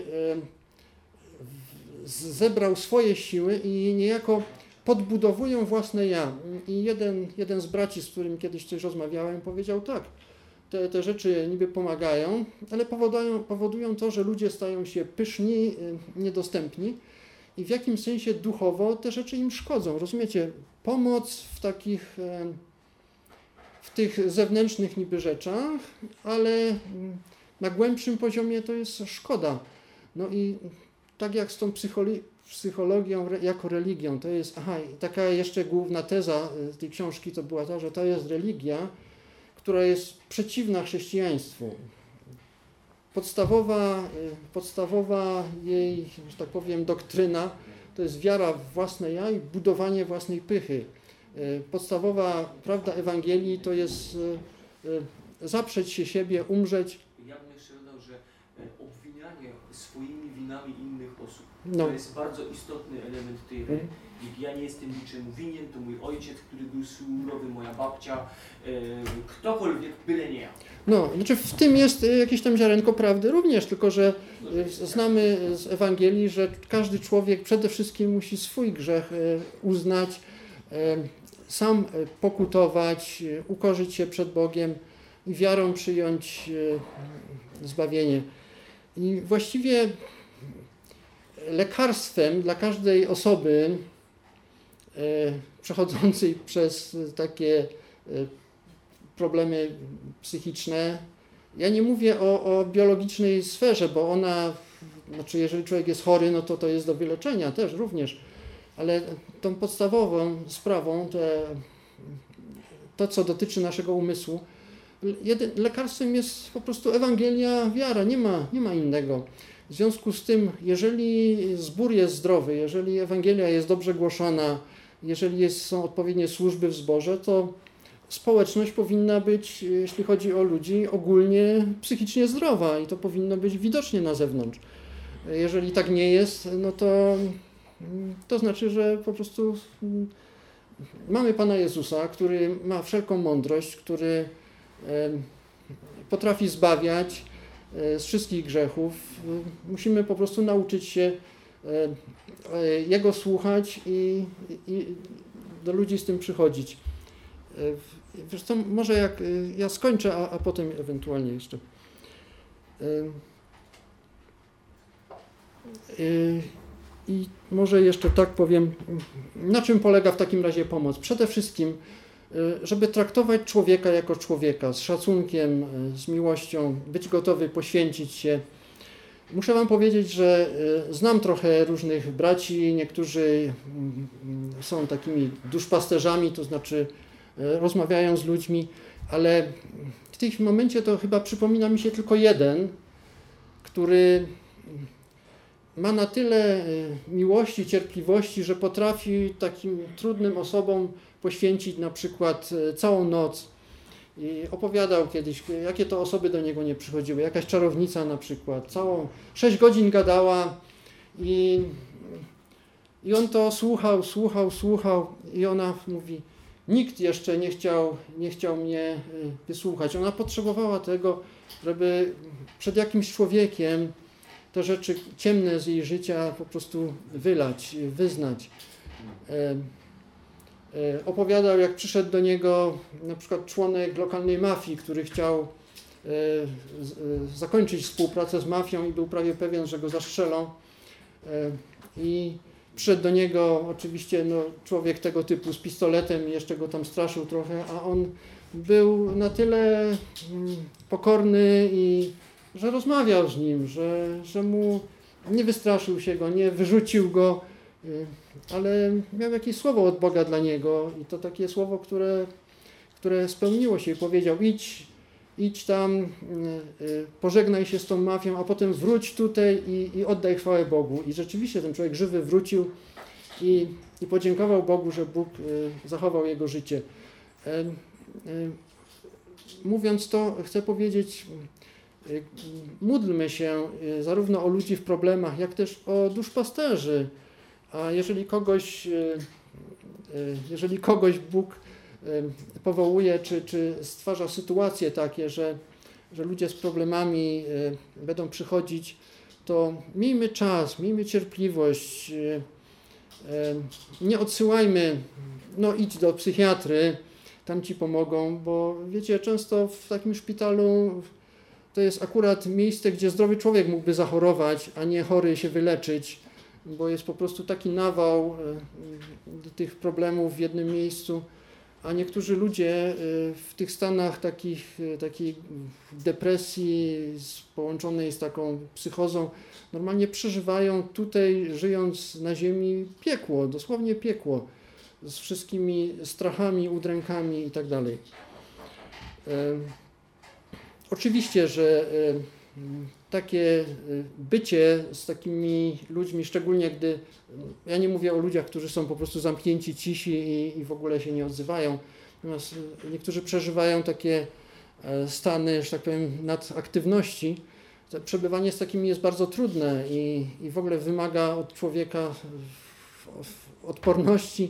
A: zebrał swoje siły i niejako podbudowują własne ja. I jeden z braci, z którym kiedyś coś rozmawiałem, powiedział tak, te rzeczy niby pomagają, ale powodują to, że ludzie stają się pyszni, niedostępni i w jakimś sensie duchowo te rzeczy im szkodzą. Rozumiecie? Pomoc w tych zewnętrznych niby rzeczach, ale na głębszym poziomie to jest szkoda. No i tak jak z tą psychologią jako religią, to jest, taka jeszcze główna teza tej książki to była ta, że to jest religia, która jest przeciwna chrześcijaństwu. Podstawowa jej, że tak powiem, doktryna to jest wiara w własne ja i budowanie własnej pychy. Podstawowa prawda Ewangelii to jest zaprzeć się siebie, umrzeć.
C: Ja bym jeszcze dodał, że obwinianie swoimi winami innych osób
A: No.
C: to jest bardzo istotny element tej religii. Ja nie jestem niczemu winien, to mój ojciec, który był surowy, moja babcia, ktokolwiek, byle nie ja.
A: No, znaczy w tym jest jakieś tam ziarenko prawdy również, tylko że znamy z Ewangelii, że każdy człowiek przede wszystkim musi swój grzech uznać, sam pokutować, ukorzyć się przed Bogiem i wiarą przyjąć zbawienie. I właściwie lekarstwem dla każdej osoby przechodzącej przez takie problemy psychiczne, ja nie mówię o biologicznej sferze, bo ona, znaczy jeżeli człowiek jest chory, no to jest do wyleczenia też również, ale tą podstawową sprawą, to co dotyczy naszego umysłu, lekarstwem jest po prostu Ewangelia, wiara, nie ma innego. W związku z tym, jeżeli zbór jest zdrowy, jeżeli Ewangelia jest dobrze głoszona, jeżeli są odpowiednie służby w zborze, to społeczność powinna być, jeśli chodzi o ludzi, ogólnie psychicznie zdrowa i to powinno być widocznie na zewnątrz. Jeżeli tak nie jest, no to znaczy, że po prostu mamy Pana Jezusa, który ma wszelką mądrość, który potrafi zbawiać z wszystkich grzechów. Musimy po prostu nauczyć się Jego słuchać i do ludzi z tym przychodzić. Wiesz co, może jak ja skończę, a potem ewentualnie jeszcze. I może jeszcze tak powiem, na czym polega w takim razie pomoc? Przede wszystkim, żeby traktować człowieka jako człowieka, z szacunkiem, z miłością, być gotowy poświęcić się. Muszę wam powiedzieć, że znam trochę różnych braci, niektórzy są takimi duszpasterzami, to znaczy rozmawiają z ludźmi, ale w tym momencie to chyba przypomina mi się tylko jeden, który ma na tyle miłości, cierpliwości, że potrafi takim trudnym osobom poświęcić na przykład całą noc. I opowiadał kiedyś, jakie to osoby do niego nie przychodziły. Jakaś czarownica na przykład. 6 godzin gadała i on to słuchał i ona mówi, nikt jeszcze nie chciał mnie wysłuchać. Ona potrzebowała tego, żeby przed jakimś człowiekiem te rzeczy ciemne z jej życia po prostu wylać, wyznać. Opowiadał, jak przyszedł do niego na przykład członek lokalnej mafii, który chciał zakończyć współpracę z mafią i był prawie pewien, że go zastrzelą. I przyszedł do niego oczywiście człowiek tego typu z pistoletem i jeszcze go tam straszył trochę, a on był na tyle pokorny i że rozmawiał z nim, że mu nie wystraszył się go, nie wyrzucił go, ale miał jakieś słowo od Boga dla niego i to takie słowo, które spełniło się i powiedział, idź tam, pożegnaj się z tą mafią, a potem wróć tutaj i oddaj chwałę Bogu. I rzeczywiście ten człowiek żywy wrócił i podziękował Bogu, że Bóg zachował jego życie. Mówiąc to, chcę powiedzieć, módlmy się zarówno o ludzi w problemach, jak też o duszpasterzy. A jeżeli kogoś Bóg powołuje, czy stwarza sytuacje takie, że ludzie z problemami będą przychodzić, to miejmy czas, miejmy cierpliwość, nie odsyłajmy, idź do psychiatry, tam ci pomogą, bo wiecie, często w takim szpitalu to jest akurat miejsce, gdzie zdrowy człowiek mógłby zachorować, a nie chory się wyleczyć, bo jest po prostu taki nawał tych problemów w jednym miejscu, a niektórzy ludzie w tych stanach takiej depresji połączonej z taką psychozą normalnie przeżywają tutaj, żyjąc na ziemi, piekło, dosłownie piekło, z wszystkimi strachami, udrękami i tak dalej. Oczywiście, że takie bycie z takimi ludźmi, szczególnie gdy, ja nie mówię o ludziach, którzy są po prostu zamknięci, cisi i w ogóle się nie odzywają, natomiast niektórzy przeżywają takie stany, że tak powiem, nadaktywności. Przebywanie z takimi jest bardzo trudne i w ogóle wymaga od człowieka odporności.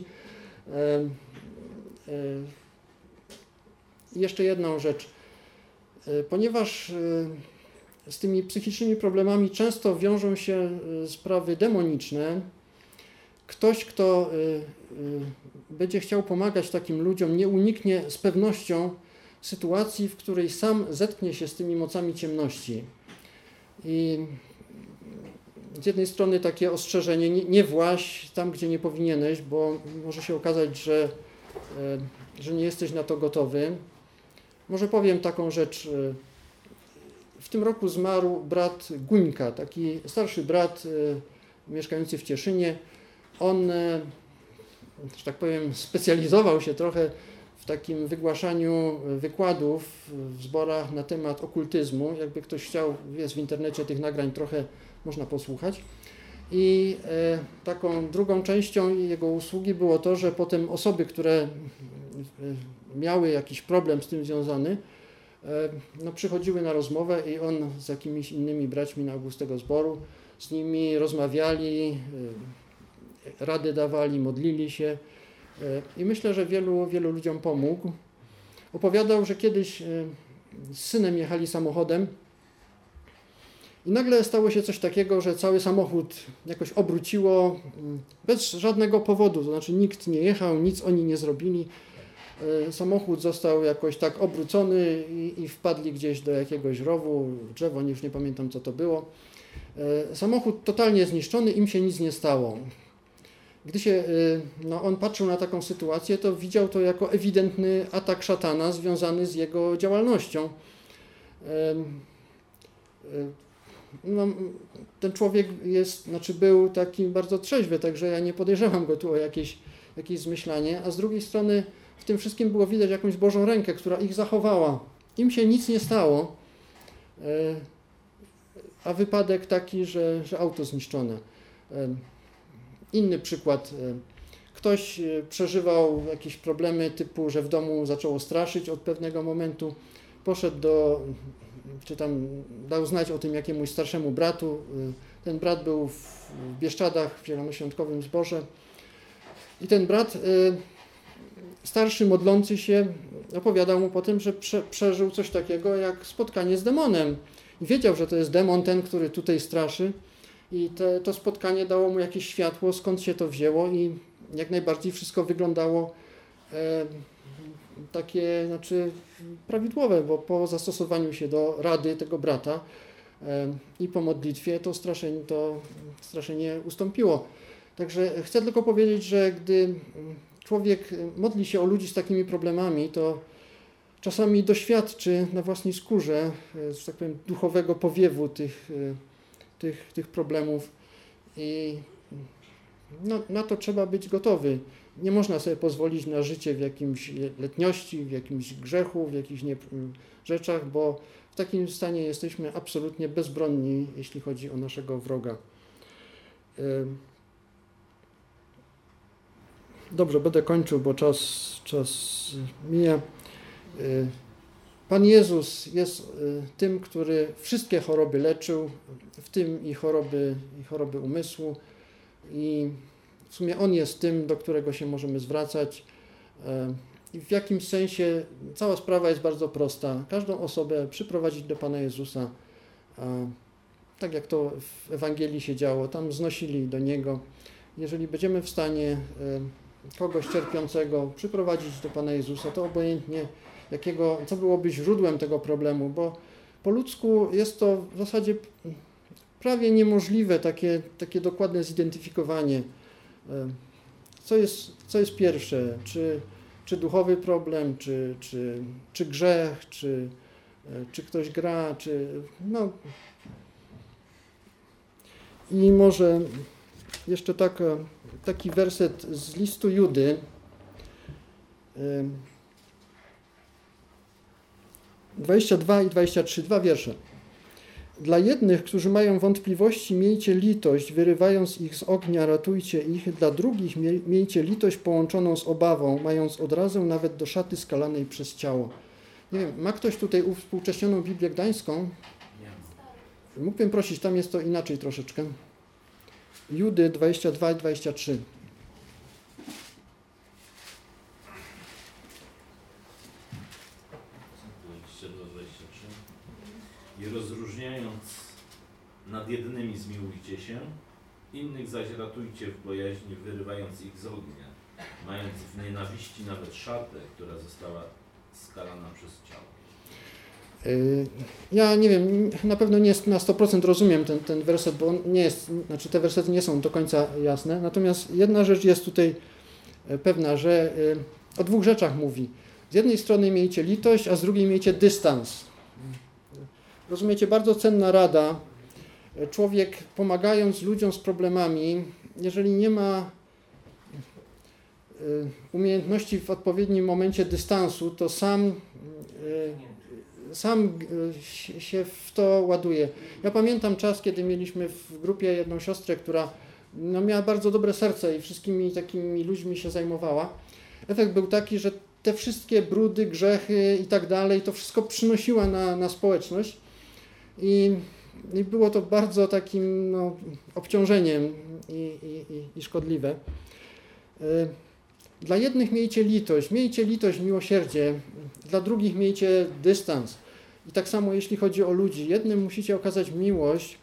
A: Jeszcze jedną rzecz. Ponieważ z tymi psychicznymi problemami często wiążą się sprawy demoniczne, ktoś, kto będzie chciał pomagać takim ludziom, nie uniknie z pewnością sytuacji, w której sam zetknie się z tymi mocami ciemności. I z jednej strony takie ostrzeżenie, nie właź tam, gdzie nie powinieneś, bo może się okazać, że nie jesteś na to gotowy. Może powiem taką rzecz. W tym roku zmarł brat Guńka, taki starszy brat mieszkający w Cieszynie. On, że tak powiem, specjalizował się trochę w takim wygłaszaniu wykładów w zborach na temat okultyzmu. Jakby ktoś chciał, jest w internecie tych nagrań, trochę można posłuchać. I taką drugą częścią jego usługi było to, że potem osoby, które miały jakiś problem z tym związany, przychodziły na rozmowę i on z jakimiś innymi braćmi na ogół z tego zboru, z nimi rozmawiali, rady dawali, modlili się i myślę, że wielu ludziom pomógł. Opowiadał, że kiedyś z synem jechali samochodem i nagle stało się coś takiego, że cały samochód jakoś obróciło bez żadnego powodu, to znaczy nikt nie jechał, nic oni nie zrobili. Samochód został jakoś tak obrócony i wpadli gdzieś do jakiegoś rowu, drzewo, już nie pamiętam co to było. Samochód totalnie zniszczony, im się nic nie stało. Gdy się on patrzył na taką sytuację, to widział to jako ewidentny atak szatana związany z jego działalnością. no, ten człowiek był taki bardzo trzeźwy, także ja nie podejrzewam go tu o jakieś zmyślanie, a z drugiej strony w tym wszystkim było widać jakąś Bożą rękę, która ich zachowała. Im się nic nie stało, a wypadek taki, że auto zniszczone. Inny przykład. Ktoś przeżywał jakieś problemy typu, że w domu zaczęło straszyć od pewnego momentu, poszedł czy tam dał znać o tym jakiemuś starszemu bratu. Ten brat był w Bieszczadach, w zielonoświątkowym zborze i ten brat starszy, modlący się, opowiadał mu potem, że przeżył coś takiego jak spotkanie z demonem. I wiedział, że to jest demon ten, który tutaj straszy i to spotkanie dało mu jakieś światło, skąd się to wzięło i jak najbardziej wszystko wyglądało takie, prawidłowe, bo po zastosowaniu się do rady tego brata i po modlitwie to straszenie ustąpiło. Także chcę tylko powiedzieć, że gdy człowiek modli się o ludzi z takimi problemami, to czasami doświadczy na własnej skórze, że tak powiem, duchowego powiewu tych problemów i na to trzeba być gotowy. Nie można sobie pozwolić na życie w jakimś letniości, w jakimś grzechu, w jakichś rzeczach, bo w takim stanie jesteśmy absolutnie bezbronni, jeśli chodzi o naszego wroga. Dobrze, będę kończył, bo czas mija. Pan Jezus jest tym, który wszystkie choroby leczył, w tym i choroby umysłu. I w sumie On jest tym, do którego się możemy zwracać. I w jakimś sensie cała sprawa jest bardzo prosta. Każdą osobę przyprowadzić do Pana Jezusa, tak jak to w Ewangelii się działo, tam znosili do Niego. Jeżeli będziemy w stanie kogoś cierpiącego przyprowadzić do Pana Jezusa, to obojętnie co byłoby źródłem tego problemu, bo po ludzku jest to w zasadzie prawie niemożliwe takie dokładne zidentyfikowanie, co jest pierwsze, czy duchowy problem, czy grzech, czy ktoś gra, I może jeszcze taki werset z listu Judy, 22 i 23, 2 wiersze. Dla jednych, którzy mają wątpliwości, miejcie litość, wyrywając ich z ognia, ratujcie ich. Dla drugich miejcie litość połączoną z obawą, mając odrazę nawet do szaty skalanej przez ciało. Nie wiem, ma ktoś tutaj uwspółcześnioną Biblię Gdańską? Mógłbym prosić, tam jest to inaczej troszeczkę. Judy 22 i 23.
D: I rozróżniając nad jednymi zmiłujcie się, innych zaś ratujcie w bojaźni, wyrywając ich z ognia, mając w nienawiści nawet szatę, która została skalana przez ciało.
A: Ja nie wiem, na pewno nie na 100% rozumiem ten werset, bo on nie jest, te wersety nie są do końca jasne. Natomiast jedna rzecz jest tutaj pewna, że o dwóch rzeczach mówi. Z jednej strony miejcie litość, a z drugiej miejcie dystans. Rozumiecie, bardzo cenna rada. Człowiek, pomagając ludziom z problemami, jeżeli nie ma umiejętności w odpowiednim momencie dystansu, to sam się w to ładuje. Ja pamiętam czas, kiedy mieliśmy w grupie jedną siostrę, która miała bardzo dobre serce i wszystkimi takimi ludźmi się zajmowała. Efekt był taki, że te wszystkie brudy, grzechy i tak dalej, to wszystko przynosiła na społeczność i było to bardzo takim obciążeniem i szkodliwe. Dla jednych miejcie litość, miłosierdzie, dla drugich miejcie dystans. I tak samo jeśli chodzi o ludzi, jednym musicie okazać miłość,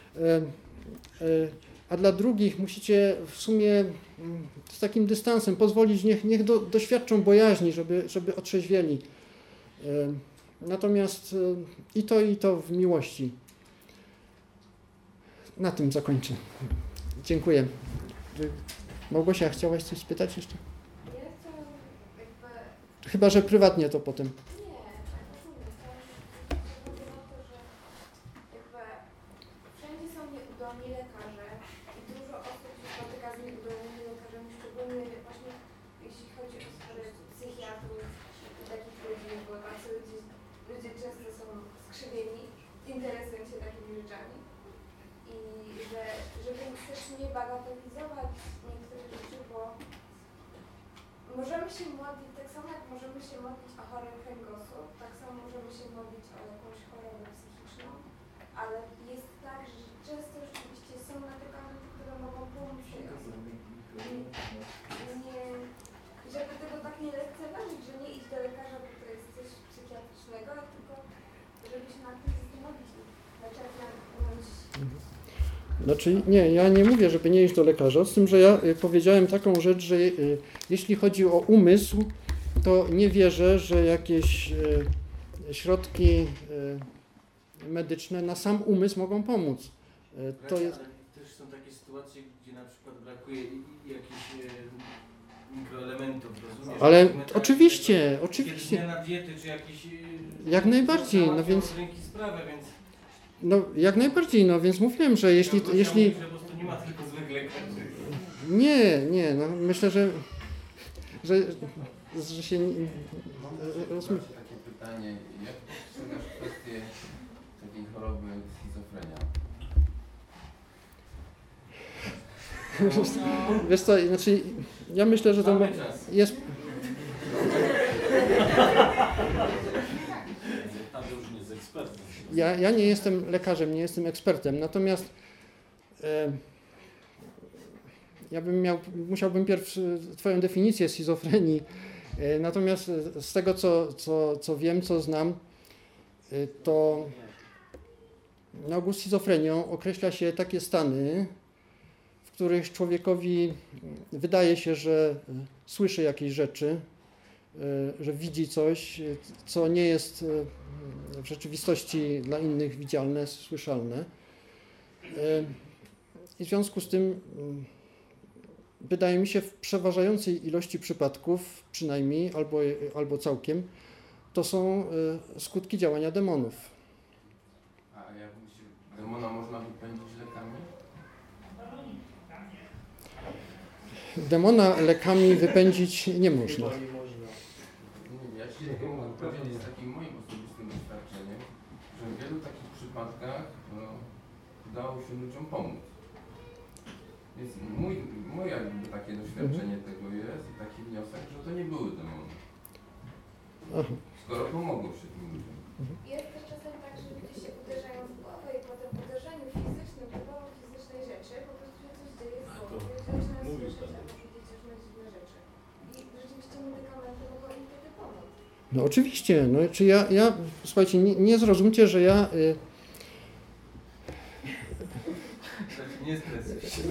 A: a dla drugich musicie w sumie z takim dystansem pozwolić, niech doświadczą bojaźni, żeby otrzeźwieli. Natomiast i to w miłości. Na tym zakończę. Dziękuję. Małgosia, chciałaś coś spytać jeszcze?
E: Ja chciałam
A: Chyba że prywatnie to potem.
E: Nie, rozumiem. Chodzi o to, że udolni lekarze i dużo osób się spotyka z nieudolnymi lekarzami, szczególnie właśnie jeśli chodzi o spory psychiatrów i takich ludzi, bo tacy ludzie często są skrzywieni, interesują się takimi rzeczami i żeby też nie bagatelizować niektórych rzeczy, bo możemy się modlić, tak samo jak możemy się modlić o chorych kręgosłup, tak samo możemy się modlić o jakąś chorobę psychiczną, ale jest tak, że często rzeczywiście są medykamenty, które mogą pomóc tej osobie. Żeby tego tak nie lekceważyć, że nie iść do lekarza, bo to jest coś psychiatrycznego, tylko żeby się nad tym zastanowić i zaczerpnąć.
A: Znaczy nie, ja nie mówię, żeby nie iść do lekarza, z tym, że ja powiedziałem taką rzecz, że jeśli chodzi o umysł, to nie wierzę, że jakieś środki medyczne na sam umysł mogą pomóc. To jest...
F: Ale też są takie sytuacje, gdzie na przykład brakuje jakichś mikroelementów, rozumiesz?
A: Ale oczywiście.
F: Zmiana diety, czy jakieś...
A: Jak najbardziej, no więc...
F: ręki sprawę, więc...
A: No jak najbardziej, no więc mówiłem, że jeśli...
F: Mówi, że po prostu nie ma tylko złych lekarzy.
A: Nie, no myślę, że się...
G: Mam takie pytanie, jak postrzegasz kwestię takiej choroby schizofrenia?
A: Wiesz co, znaczy ja myślę, że to jest...
D: Tadeusz nie jest ekspertem.
A: Ja nie jestem lekarzem, nie jestem ekspertem, natomiast musiałbym pierwszy Twoją definicję schizofrenii, natomiast z tego co wiem, co znam, to na ogół schizofrenią określa się takie stany, w których człowiekowi wydaje się, że słyszy jakieś rzeczy, że widzi coś, co nie jest w rzeczywistości dla innych widzialne, słyszalne. I w związku z tym wydaje mi się w przeważającej ilości przypadków, przynajmniej albo całkiem, to są skutki działania demonów.
G: A jak myślisz, demona można wypędzić lekami?
A: Demona lekami wypędzić nie można.
G: Ja ci mogę powiedzieć z takim moim osobistym doświadczeniem, że w wielu takich przypadkach udało się ludziom pomóc. Więc moje jakby takie doświadczenie tego jest i taki wniosek, że to nie były demony. Skoro pomogło się tym ludziom.
E: Jest też czasem tak, że ludzie się uderzają w głowę i potem w uderzeniu fizycznym, próbą fizycznej rzeczy, po prostu się coś dzieje z głową. Zaczynają słyszeć albo widzieć różne dziwne rzeczy. I rzeczywiście medykamenty mogą im wtedy pomóc.
A: No oczywiście, no czy ja słuchajcie, nie zrozumcie, że ja
F: Nie stresuj się.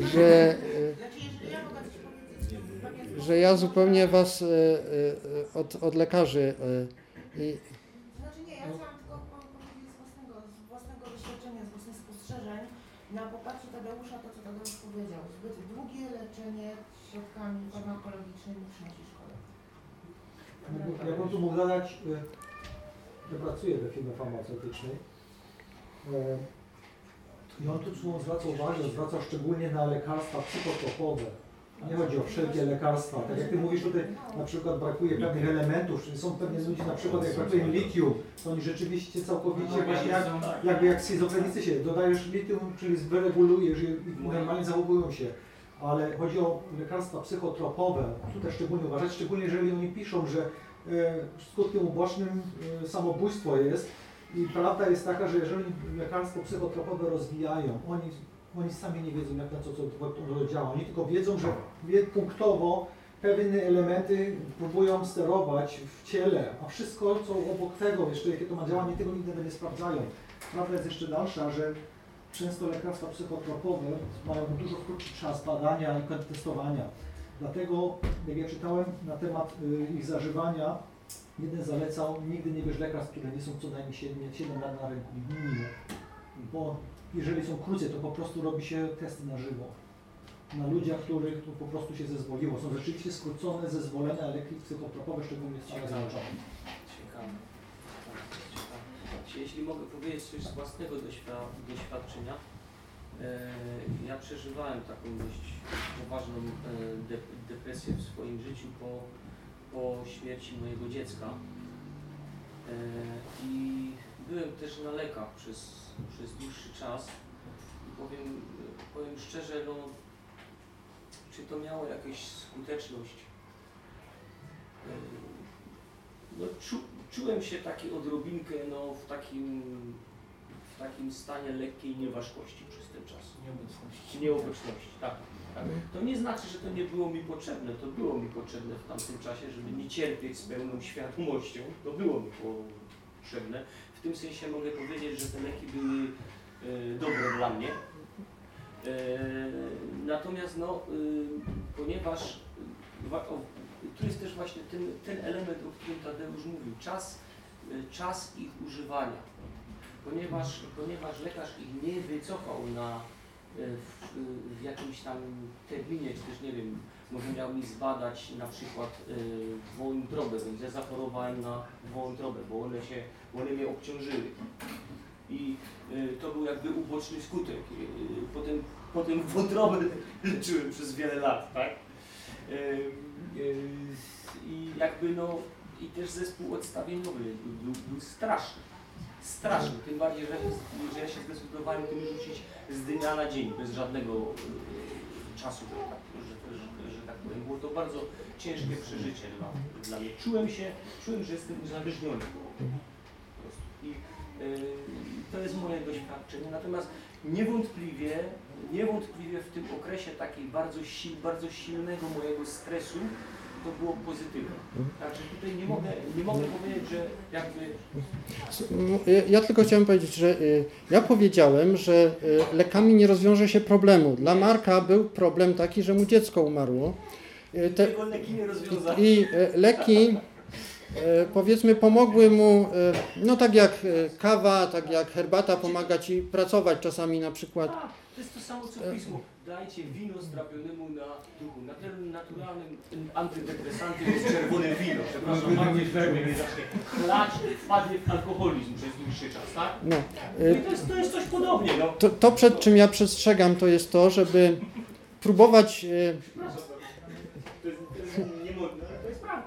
A: że ja zupełnie was od lekarzy
H: Znaczy nie, ja chciałam tylko powiedzieć z własnego doświadczenia, z własnych spostrzeżeń na poparcie Tadeusza to, co Tadeusz powiedział. Zbyt długie leczenie środkami farmakologicznymi przynosi szkodę.
B: Ja bym tu mógł zadać, ja pracuję we firmie farmaceutycznej i on tu zwraca uwagę, zwraca szczególnie na lekarstwa psychotropowe. Nie chodzi o wszelkie lekarstwa. Tak jak Ty mówisz tutaj, na przykład brakuje pewnych elementów, są pewnie ludzie, na przykład jak brakuje im litium, to oni rzeczywiście całkowicie właśnie jak schizofrenicy się dodajesz litium, czyli wyregulujesz i normalnie zachowują się. Ale chodzi o lekarstwa psychotropowe, tutaj szczególnie uważać, szczególnie jeżeli oni piszą, że skutkiem ubocznym samobójstwo jest i prawda jest taka, że jeżeli lekarstwo psychotropowe rozwijają, oni sami nie wiedzą, jak na co działa. Oni tylko wiedzą, że punktowo pewne elementy próbują sterować w ciele, a wszystko, co obok tego, jeszcze jakie to ma działanie, tego nigdy nie sprawdzają. Prawda jest jeszcze dalsza, że często lekarstwa psychotropowe mają dużo krótszy czas badania i testowania. Dlatego, jak ja czytałem na temat ich zażywania, jeden zalecał, nigdy nie bierz lekarstw, które nie są co najmniej 7 lat na rynku, minimum. Bo jeżeli są krócej, to po prostu robi się testy na żywo. Na ludziach, których to po prostu się zezwoliło. Są rzeczywiście skrócone zezwolenia leki psychotropowe, szczególnie w Stanach Zjednoczonych.
C: Ciekawe. Jeśli mogę powiedzieć coś z własnego doświadczenia, Ja przeżywałem taką dość poważną depresję w swoim życiu po śmierci mojego dziecka. I byłem też na lekach przez dłuższy czas. I powiem szczerze, no, czy to miało jakąś skuteczność? No, czułem się taki odrobinkę no, w takim stanie lekkiej nieważkości przez ten czas. Nieobecności, tak. To nie znaczy, że to nie było mi potrzebne. To było mi potrzebne w tamtym czasie, żeby nie cierpieć z pełną świadomością. To było mi potrzebne. W tym sensie mogę powiedzieć, że te leki były dobre dla mnie. Natomiast no, ponieważ tu jest też właśnie ten element, o którym Tadeusz mówił, czas ich używania. Ponieważ lekarz ich nie wycofał w jakimś tam terminie, czy też nie wiem, może miał mi zbadać na przykład wątrobę, więc ja zachorowałem na wątrobę, bo one mnie obciążyły. I to był jakby uboczny skutek. Potem wątrobę leczyłem przez wiele lat, tak? I jakby no, i też zespół odstawieniowy był straszny. Straszny, tym bardziej, że ja się zdecydowałem tym rzucić z dnia na dzień, bez żadnego czasu, że tak powiem. Było to bardzo ciężkie przeżycie dla mnie. Czułem, że jestem uzależniony po prostu. I to jest moje doświadczenie. Natomiast niewątpliwie w tym okresie takiej bardzo silnego mojego stresu to było pozytywne. Także tutaj nie mogę powiedzieć, że jakby...
A: Ja tylko chciałem powiedzieć, że ja powiedziałem, że lekami nie rozwiąże się problemu. Dla Marka był problem taki, że mu dziecko umarło.
C: Tego leki nie rozwiązały.
A: I leki, powiedzmy, pomogły mu, no tak jak kawa, tak jak herbata pomaga ci pracować czasami na przykład.
C: Tak, to jest to samo co pismo. Dajcie wino strapionemu na duchu. Naturalnym antydepresantem jest czerwone wino. Przepraszam, bardzo nie zacznie chlać, wpadnie w alkoholizm przez dłuższy czas, tak?
A: No.
C: I to jest coś podobnie. No.
A: To przed czym ja przestrzegam, to jest to, żeby próbować...
C: To jest niemodne, ale to jest prawdą.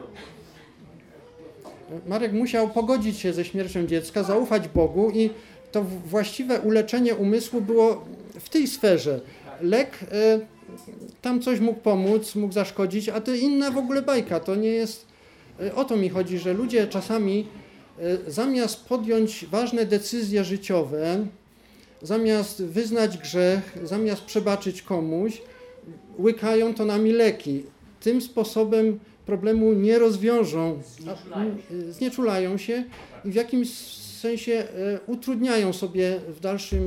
A: Marek musiał pogodzić się ze śmiercią dziecka, zaufać Bogu i to właściwe uleczenie umysłu było w tej sferze. Lek tam coś mógł pomóc, mógł zaszkodzić, a to inna w ogóle bajka. To nie jest... O to mi chodzi, że ludzie czasami zamiast podjąć ważne decyzje życiowe, zamiast wyznać grzech, zamiast przebaczyć komuś, łykają tonami leki. Tym sposobem problemu nie rozwiążą, znieczulają się i w jakimś sensie utrudniają sobie w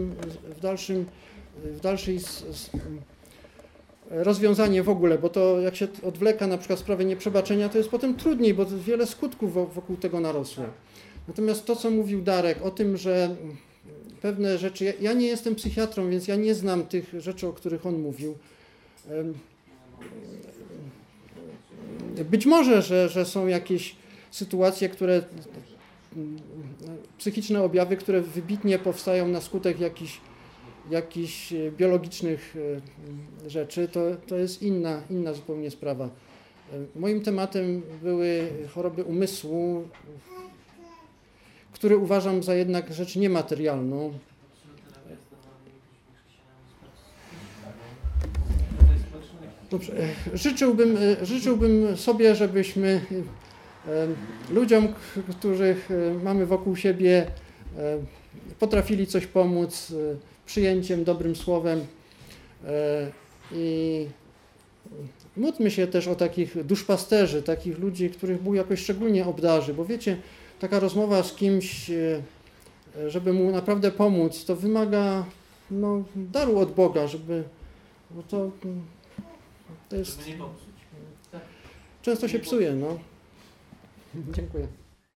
A: dalszej rozwiązanie w ogóle, bo to jak się odwleka na przykład sprawę nieprzebaczenia, to jest potem trudniej, bo wiele skutków wokół tego narosło. Natomiast to, co mówił Darek o tym, że pewne rzeczy, ja nie jestem psychiatrą, więc ja nie znam tych rzeczy, o których on mówił. Być może, że są jakieś sytuacje, psychiczne objawy, które wybitnie powstają na skutek jakichś biologicznych rzeczy, to jest inna zupełnie sprawa. Moim tematem były choroby umysłu, które uważam za jednak rzecz niematerialną. Dobrze. Życzyłbym sobie, żebyśmy ludziom, których mamy wokół siebie, potrafili coś pomóc przyjęciem, dobrym słowem i módlmy się też o takich duszpasterzy, takich ludzi, których Bóg jakoś szczególnie obdarzy, bo wiecie, taka rozmowa z kimś, żeby mu naprawdę pomóc, to wymaga daru od Boga, bo to jest... Często się psuje, no. Dziękuję.